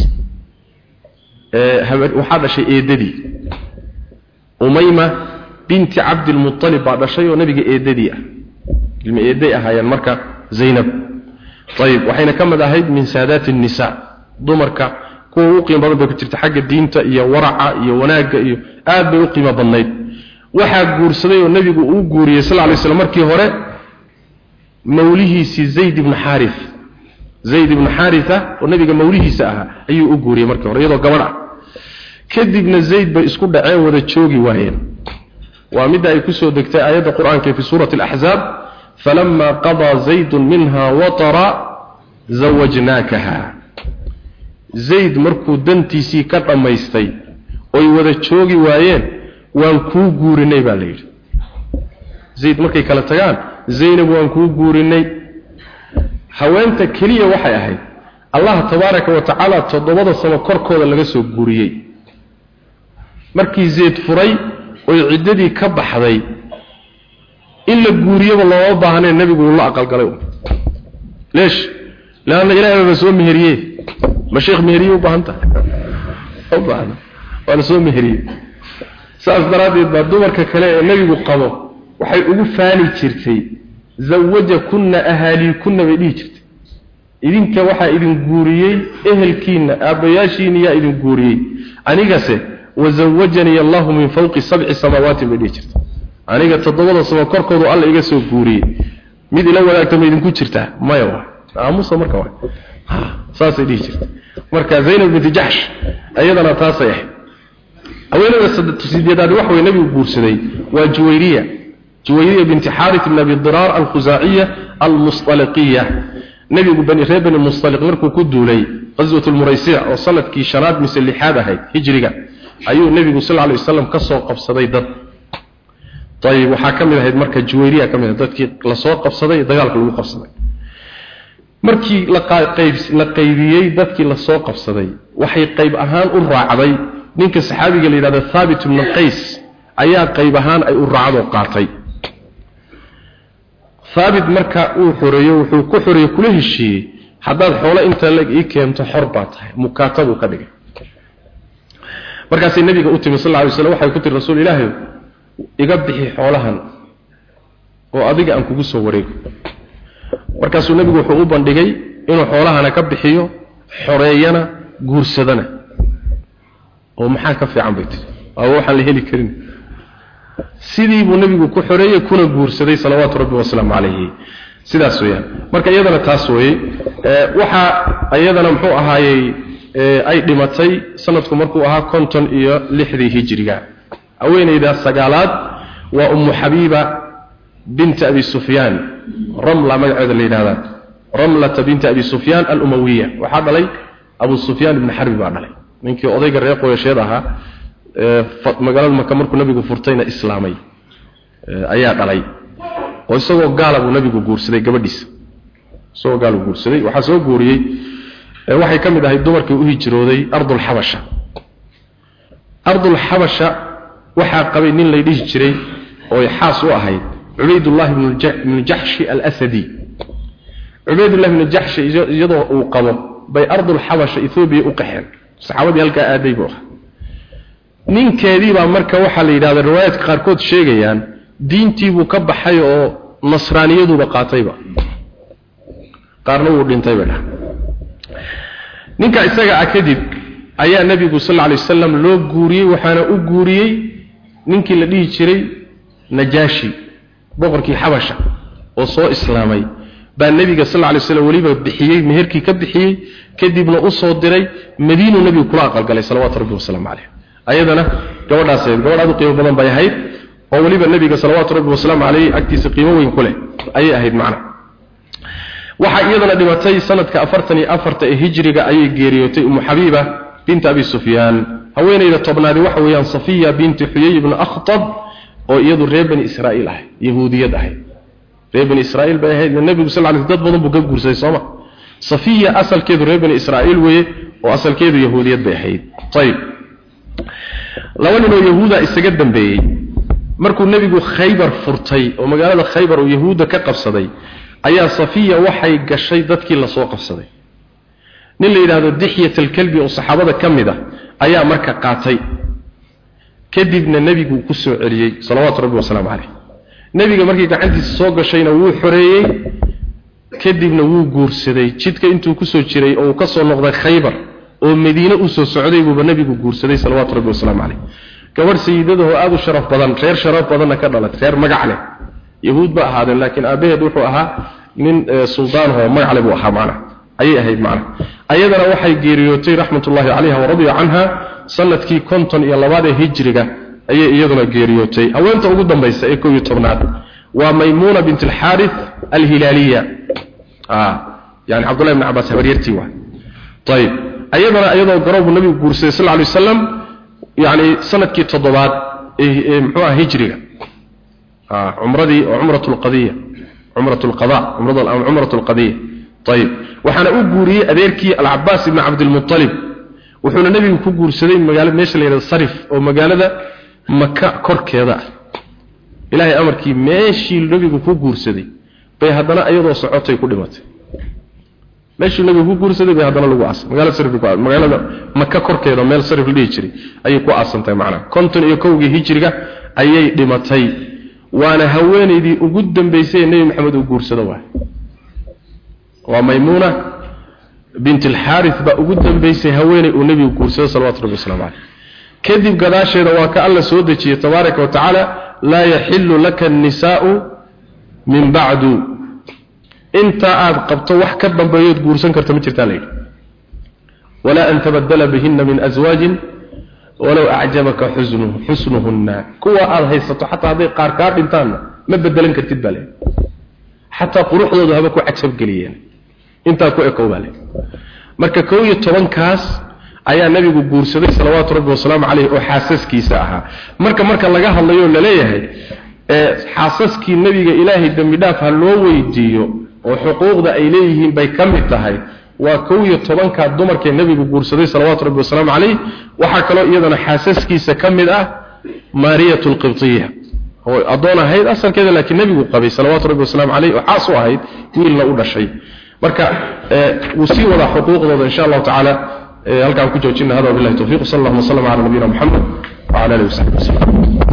waxa dhashay eedadii Umayma bint Abd al-Muttalib baa dhashay oo nabiga eedadii ilma eeday ahaayeen marka Zaynab طيب waxayna kamid ahayd min saadaat an-nisaa dumarka kuwa u qiimo badan bay ku jirta xagga diinta iyo waraca iyo wanaaga iyo aad bay u qiimo badnayd waxa guursaday oo nabigu uu guuriyay sallallahu alayhi wasallam markii hore mawlihiisi Zayd ibn Haritha oo nabiga mawlihiisa aha ayuu u guuriyay markii hore iyadoo gabadh ah kadibna Zayd bay isku dhaceen wada joogi waayeen waa mid ay ku soo degtay aayada quraanka fi suurati al-ahzab فلما قضى زيد منها وطرا زوجناكها زيد markuu dantiisii ka dhameystay oo wada joogi waayeen waan ku guurinay baa leeyahay زيد markay kala tagaan Zaynab waan ku guurinay haweenta kaliya waxay ahayd Allah tabaaraka wa ta'ala todobada sano korkooda laga soo guuriyay markii Zayd furay oo ciidadii ka baxday إلا جوريا والله وضعنا النبي يقول الله أقل قليل ليش؟ لأن إلهي بسوء مهريه مشيخ مهريه وبهنته وبهنا وأنا سوء مهريه سأس درادي بدور ككلاء النبي قضى وحيقول فاني تشرتي زوج كنا أهالي كنا بدي تشرتي إذن كوحا إذن جوريي أهل كينا أبياشين يا إذن جوريي أنا قاسي وزوجني الله من فوق 7 سماوات بدي تشرتي aniga todobada soo korkoodu alla iga soo guuriyay mid ila wadaagtay idin ku jirta maya waa aamusa marka waa saasay dhigi jirtay marka Zaynab bint Jahsh ayadana taasay haweeneyda sideedaad wax way nabigu guursaday waa Juwayriya bint Harith ibn Abi Dirar al-Khuzaaiyya al-Mustaliqiyya nabigu bani Reeban al-Mustaliq markuu ku duulay qaswatul Muraysi' oo sanadkii shanaad mise lixaad ahayd hijriga ayuu nabigu sallallahu alayhi wasallam ka soo qabsaday dad طيب waxa kamid ahayd marka Juwayriya kamid dadkii la soo qabsaday dagaalka lagu qabsaday markii la qaybiyay dadkii la soo qabsaday waxay qayb ahaan u raacday ninka saxaabiga la yiraahdo Thabit ibn Qays ayaa qayb ahaan ay u raacdo qaatay Thabit marka uu xoreeyo wuxuu ku xoreeyay kula heshiiyay hadaad xoolo inta lag ii keento xor baa tahay mukaatabu ka dhigay markaas nabiga u timi sallallahu alayhi wasallam waxay ku tiri rasuul ilaahay iga bixi xoolahan oo adiga aan kugu soo wareego markaas nabigu wuxuu u bandhigay inuu xoolahana ka bixiyo xoreeyana guursadana oo maxaa ka fiican bay tiri waxa la heli karin sidii buu nabigu ku xoreeyay kuna guursaday salawaatu rabbi wa salaamu alayhi sidaas weeyaan marka iyadana taas weey waxa iyadana muxuu ahaayay ay dhimatay sanadku markuu ahaa 56 hijriga haweeneyda sagaalaad waa Habiba bint Abi Sufyan Ramla magaceeda la yiraahdo Ramla bint Abi Sufyan al-Umayyah waxa dhalay Abu Sufyan ibn Harb baa dhalay ninkii odayga reer Quraysh ahaa magaalada Makka markuu nabigu furtayna islaamay ayaa dhalay oo isagoo gaal ah nabigu guursaday gabadhiisa soo gaal guursaday waxa soo guuriyay waxay kamid ahay dumarkii u hijrooday ardul habasha waxa qabay nin la dhigi jiray oo xaas u ahayd Ubaydullah ibn Jahsh al-Asadi Ubaydullah ibn Jahsh iyadoo uu qabo bay ardul habasha Ethiopia u qaxeen saxaabadii halka aaday buu ninkeedii baa marka waxa la yiraahdaa riwaayad qaar kood sheegayaan diintii buu ka baxay oo nasraaniyadu ba qaatayba qaarna uu dhintay baa ninka isaga akadib ayaa nabigu sallallahu alayhi wasallam loo guuriyay waxaana u guuriyay ninkii la dhigi jiray Najashi boqorkii Habasha oo soo islaamay baa nabiga sallallahu alayhi wasallam waliba bixiyay meherkii ka bixiyay kadibna u soo diray Madiina nabigu kula aqalgalay sallallahu alayhi wasallam ayadana gabadhaas gabadhaadu qiimo badan bay ahayd oo waliba nabiga sallallahu alayhi agtiisa qiimo weyn ku leh ayay ahayd macna waxa iyadana dhimatay sanadka 44 ee hijriga ayay geeriyootay Habiba bint Abi Sufyan haweeneyda tobnaadi waxa weeyaan Safiya bint Huyay ibn Akhtab oo iyadu reer bani Israa'iil ah yahuudiyad ah reer bani Israa'iil bay ahayd nabiga sallallahu alayhi dad badan buu ka guursaday Soomaa Safiya asalkeedu reer bani Israa'iil weeye oo asalkeedu yahuudiyad bay ahayd tayib laba nin oo yahuuda isaga dambeeyay markuu nabigu Khaybar furtay oo magaalada Khaybar oo yahuuda ka qabsaday ayaa Safiya waxay gashay dadkii la soo qabsaday nin la yiraahdo Dihyat al-Kalbi oo saxaabada kamida ayaa marka qaatay kadibna nabigu ku soo celiyay salawaatu rabbi wa salaam alayhi nabiga markii gacantiisa soo gashayna wuu xoreeyay kadibna wuu guursaday jidka intuu ku soo jiray oo ka soo noqday Khaybar oo Madiina u soo socday buu nabigu guursaday salawaatu rabbi wa salaam alayhi gabar sayidadahu aad u sharaf badan reer sharaf badan ka dhalatay reer magac leh yahuud ba ahaadeen laakiin aabaheed wuxuu ahaa nin sultaan oo magac leh buu ahaa macna ayay ahayd macna ayadana waxay geeriyootay rahmatullahi alayha wa radiya anha sanadkii 52 ee hijriga ayay iyaduna geeriyootay haweenta ugu dambaysa ee 12aad waa Maymuna bint al-Harith al-Hilaliya yani Abdullah ibn Abbas habariyartii waa طيب ayadana ayadoo garoobu nabigu guursaday sallallahu alayhi wasallam yani sanadkii 7aad ee muxuu ah hijriga umradii umratul qadiya umratul qada umratul qadiya طيب waxaana u guuriyay adeerkii al-Abbas ibn Abd al-Muttalib wuxuuna nabigu ku guursaday magaalada meesha la yiraahdo Sarif oo magaalada Makka korkeeda ilaahay amarkii meeshii nabigu ku guursaday bay hadana ayadoo socotay ku dhimatay meeshii nabigu ku guursaday bay hadana lagu aasay magaalada Sarif magaalada Makka korkeeda meel Sarif la dhigi jiray ayay ku aasantay macna 51 hijriga ayay dhimatay waana haweeneydii ugu dambeysay nabi Maxamed uu guursado waa Maymuna bint al-Harith ba ugu dambeysay haweeney uu nabigu guursado sallallahu alayhi wasallam kadib gadaasheeda waa ka alla soo dejiyay tabaaraka wa taala la yahillu laka an-nisaa'u min ba'du inta aad qabto wax ka dambeeyo guursan karto ma jirtaa leeyahay wala an tabaddala bihinna min azwajin walaw a'jabaka husnuhunna kuwa aad haysato hatta haday qaar ka dhintaan ma bedelan kartid bale hatta quruxdoodu haba ku cajab galiyeen inta ku ekoobale marka 12 kaas ayaa nabigu guursaday salawaatu rabbi wa salaam alayhi oo xaasaskiisa ahaa marka laga hadlayo la leeyahay xaasaskii nabiga ilaahay dambi dhaaf ha loo weydiiyo oo xuquuqda ay leeyihiin bay kamid tahay waa 12 ka dumarkii nabigu guursaday salawaatu rabbi wa salaam alayhi waxa kale iyadana xaasaskiisa kamid ah Mariyatul Qibtiyya oo adoona ahayd asalkeeda laakiin nabigu qabay salawaatu rabbi wa salaam alayhi oo xaas u ahayd wiilna u dhashay marka wasi wada xuquuqdooda insha Allah ta'ala halkaan ku joojina hada billahi tawfiiq sallallahu alayhi wa sallam ala nabiyina Muhammad wa ala alihi wa sahbihi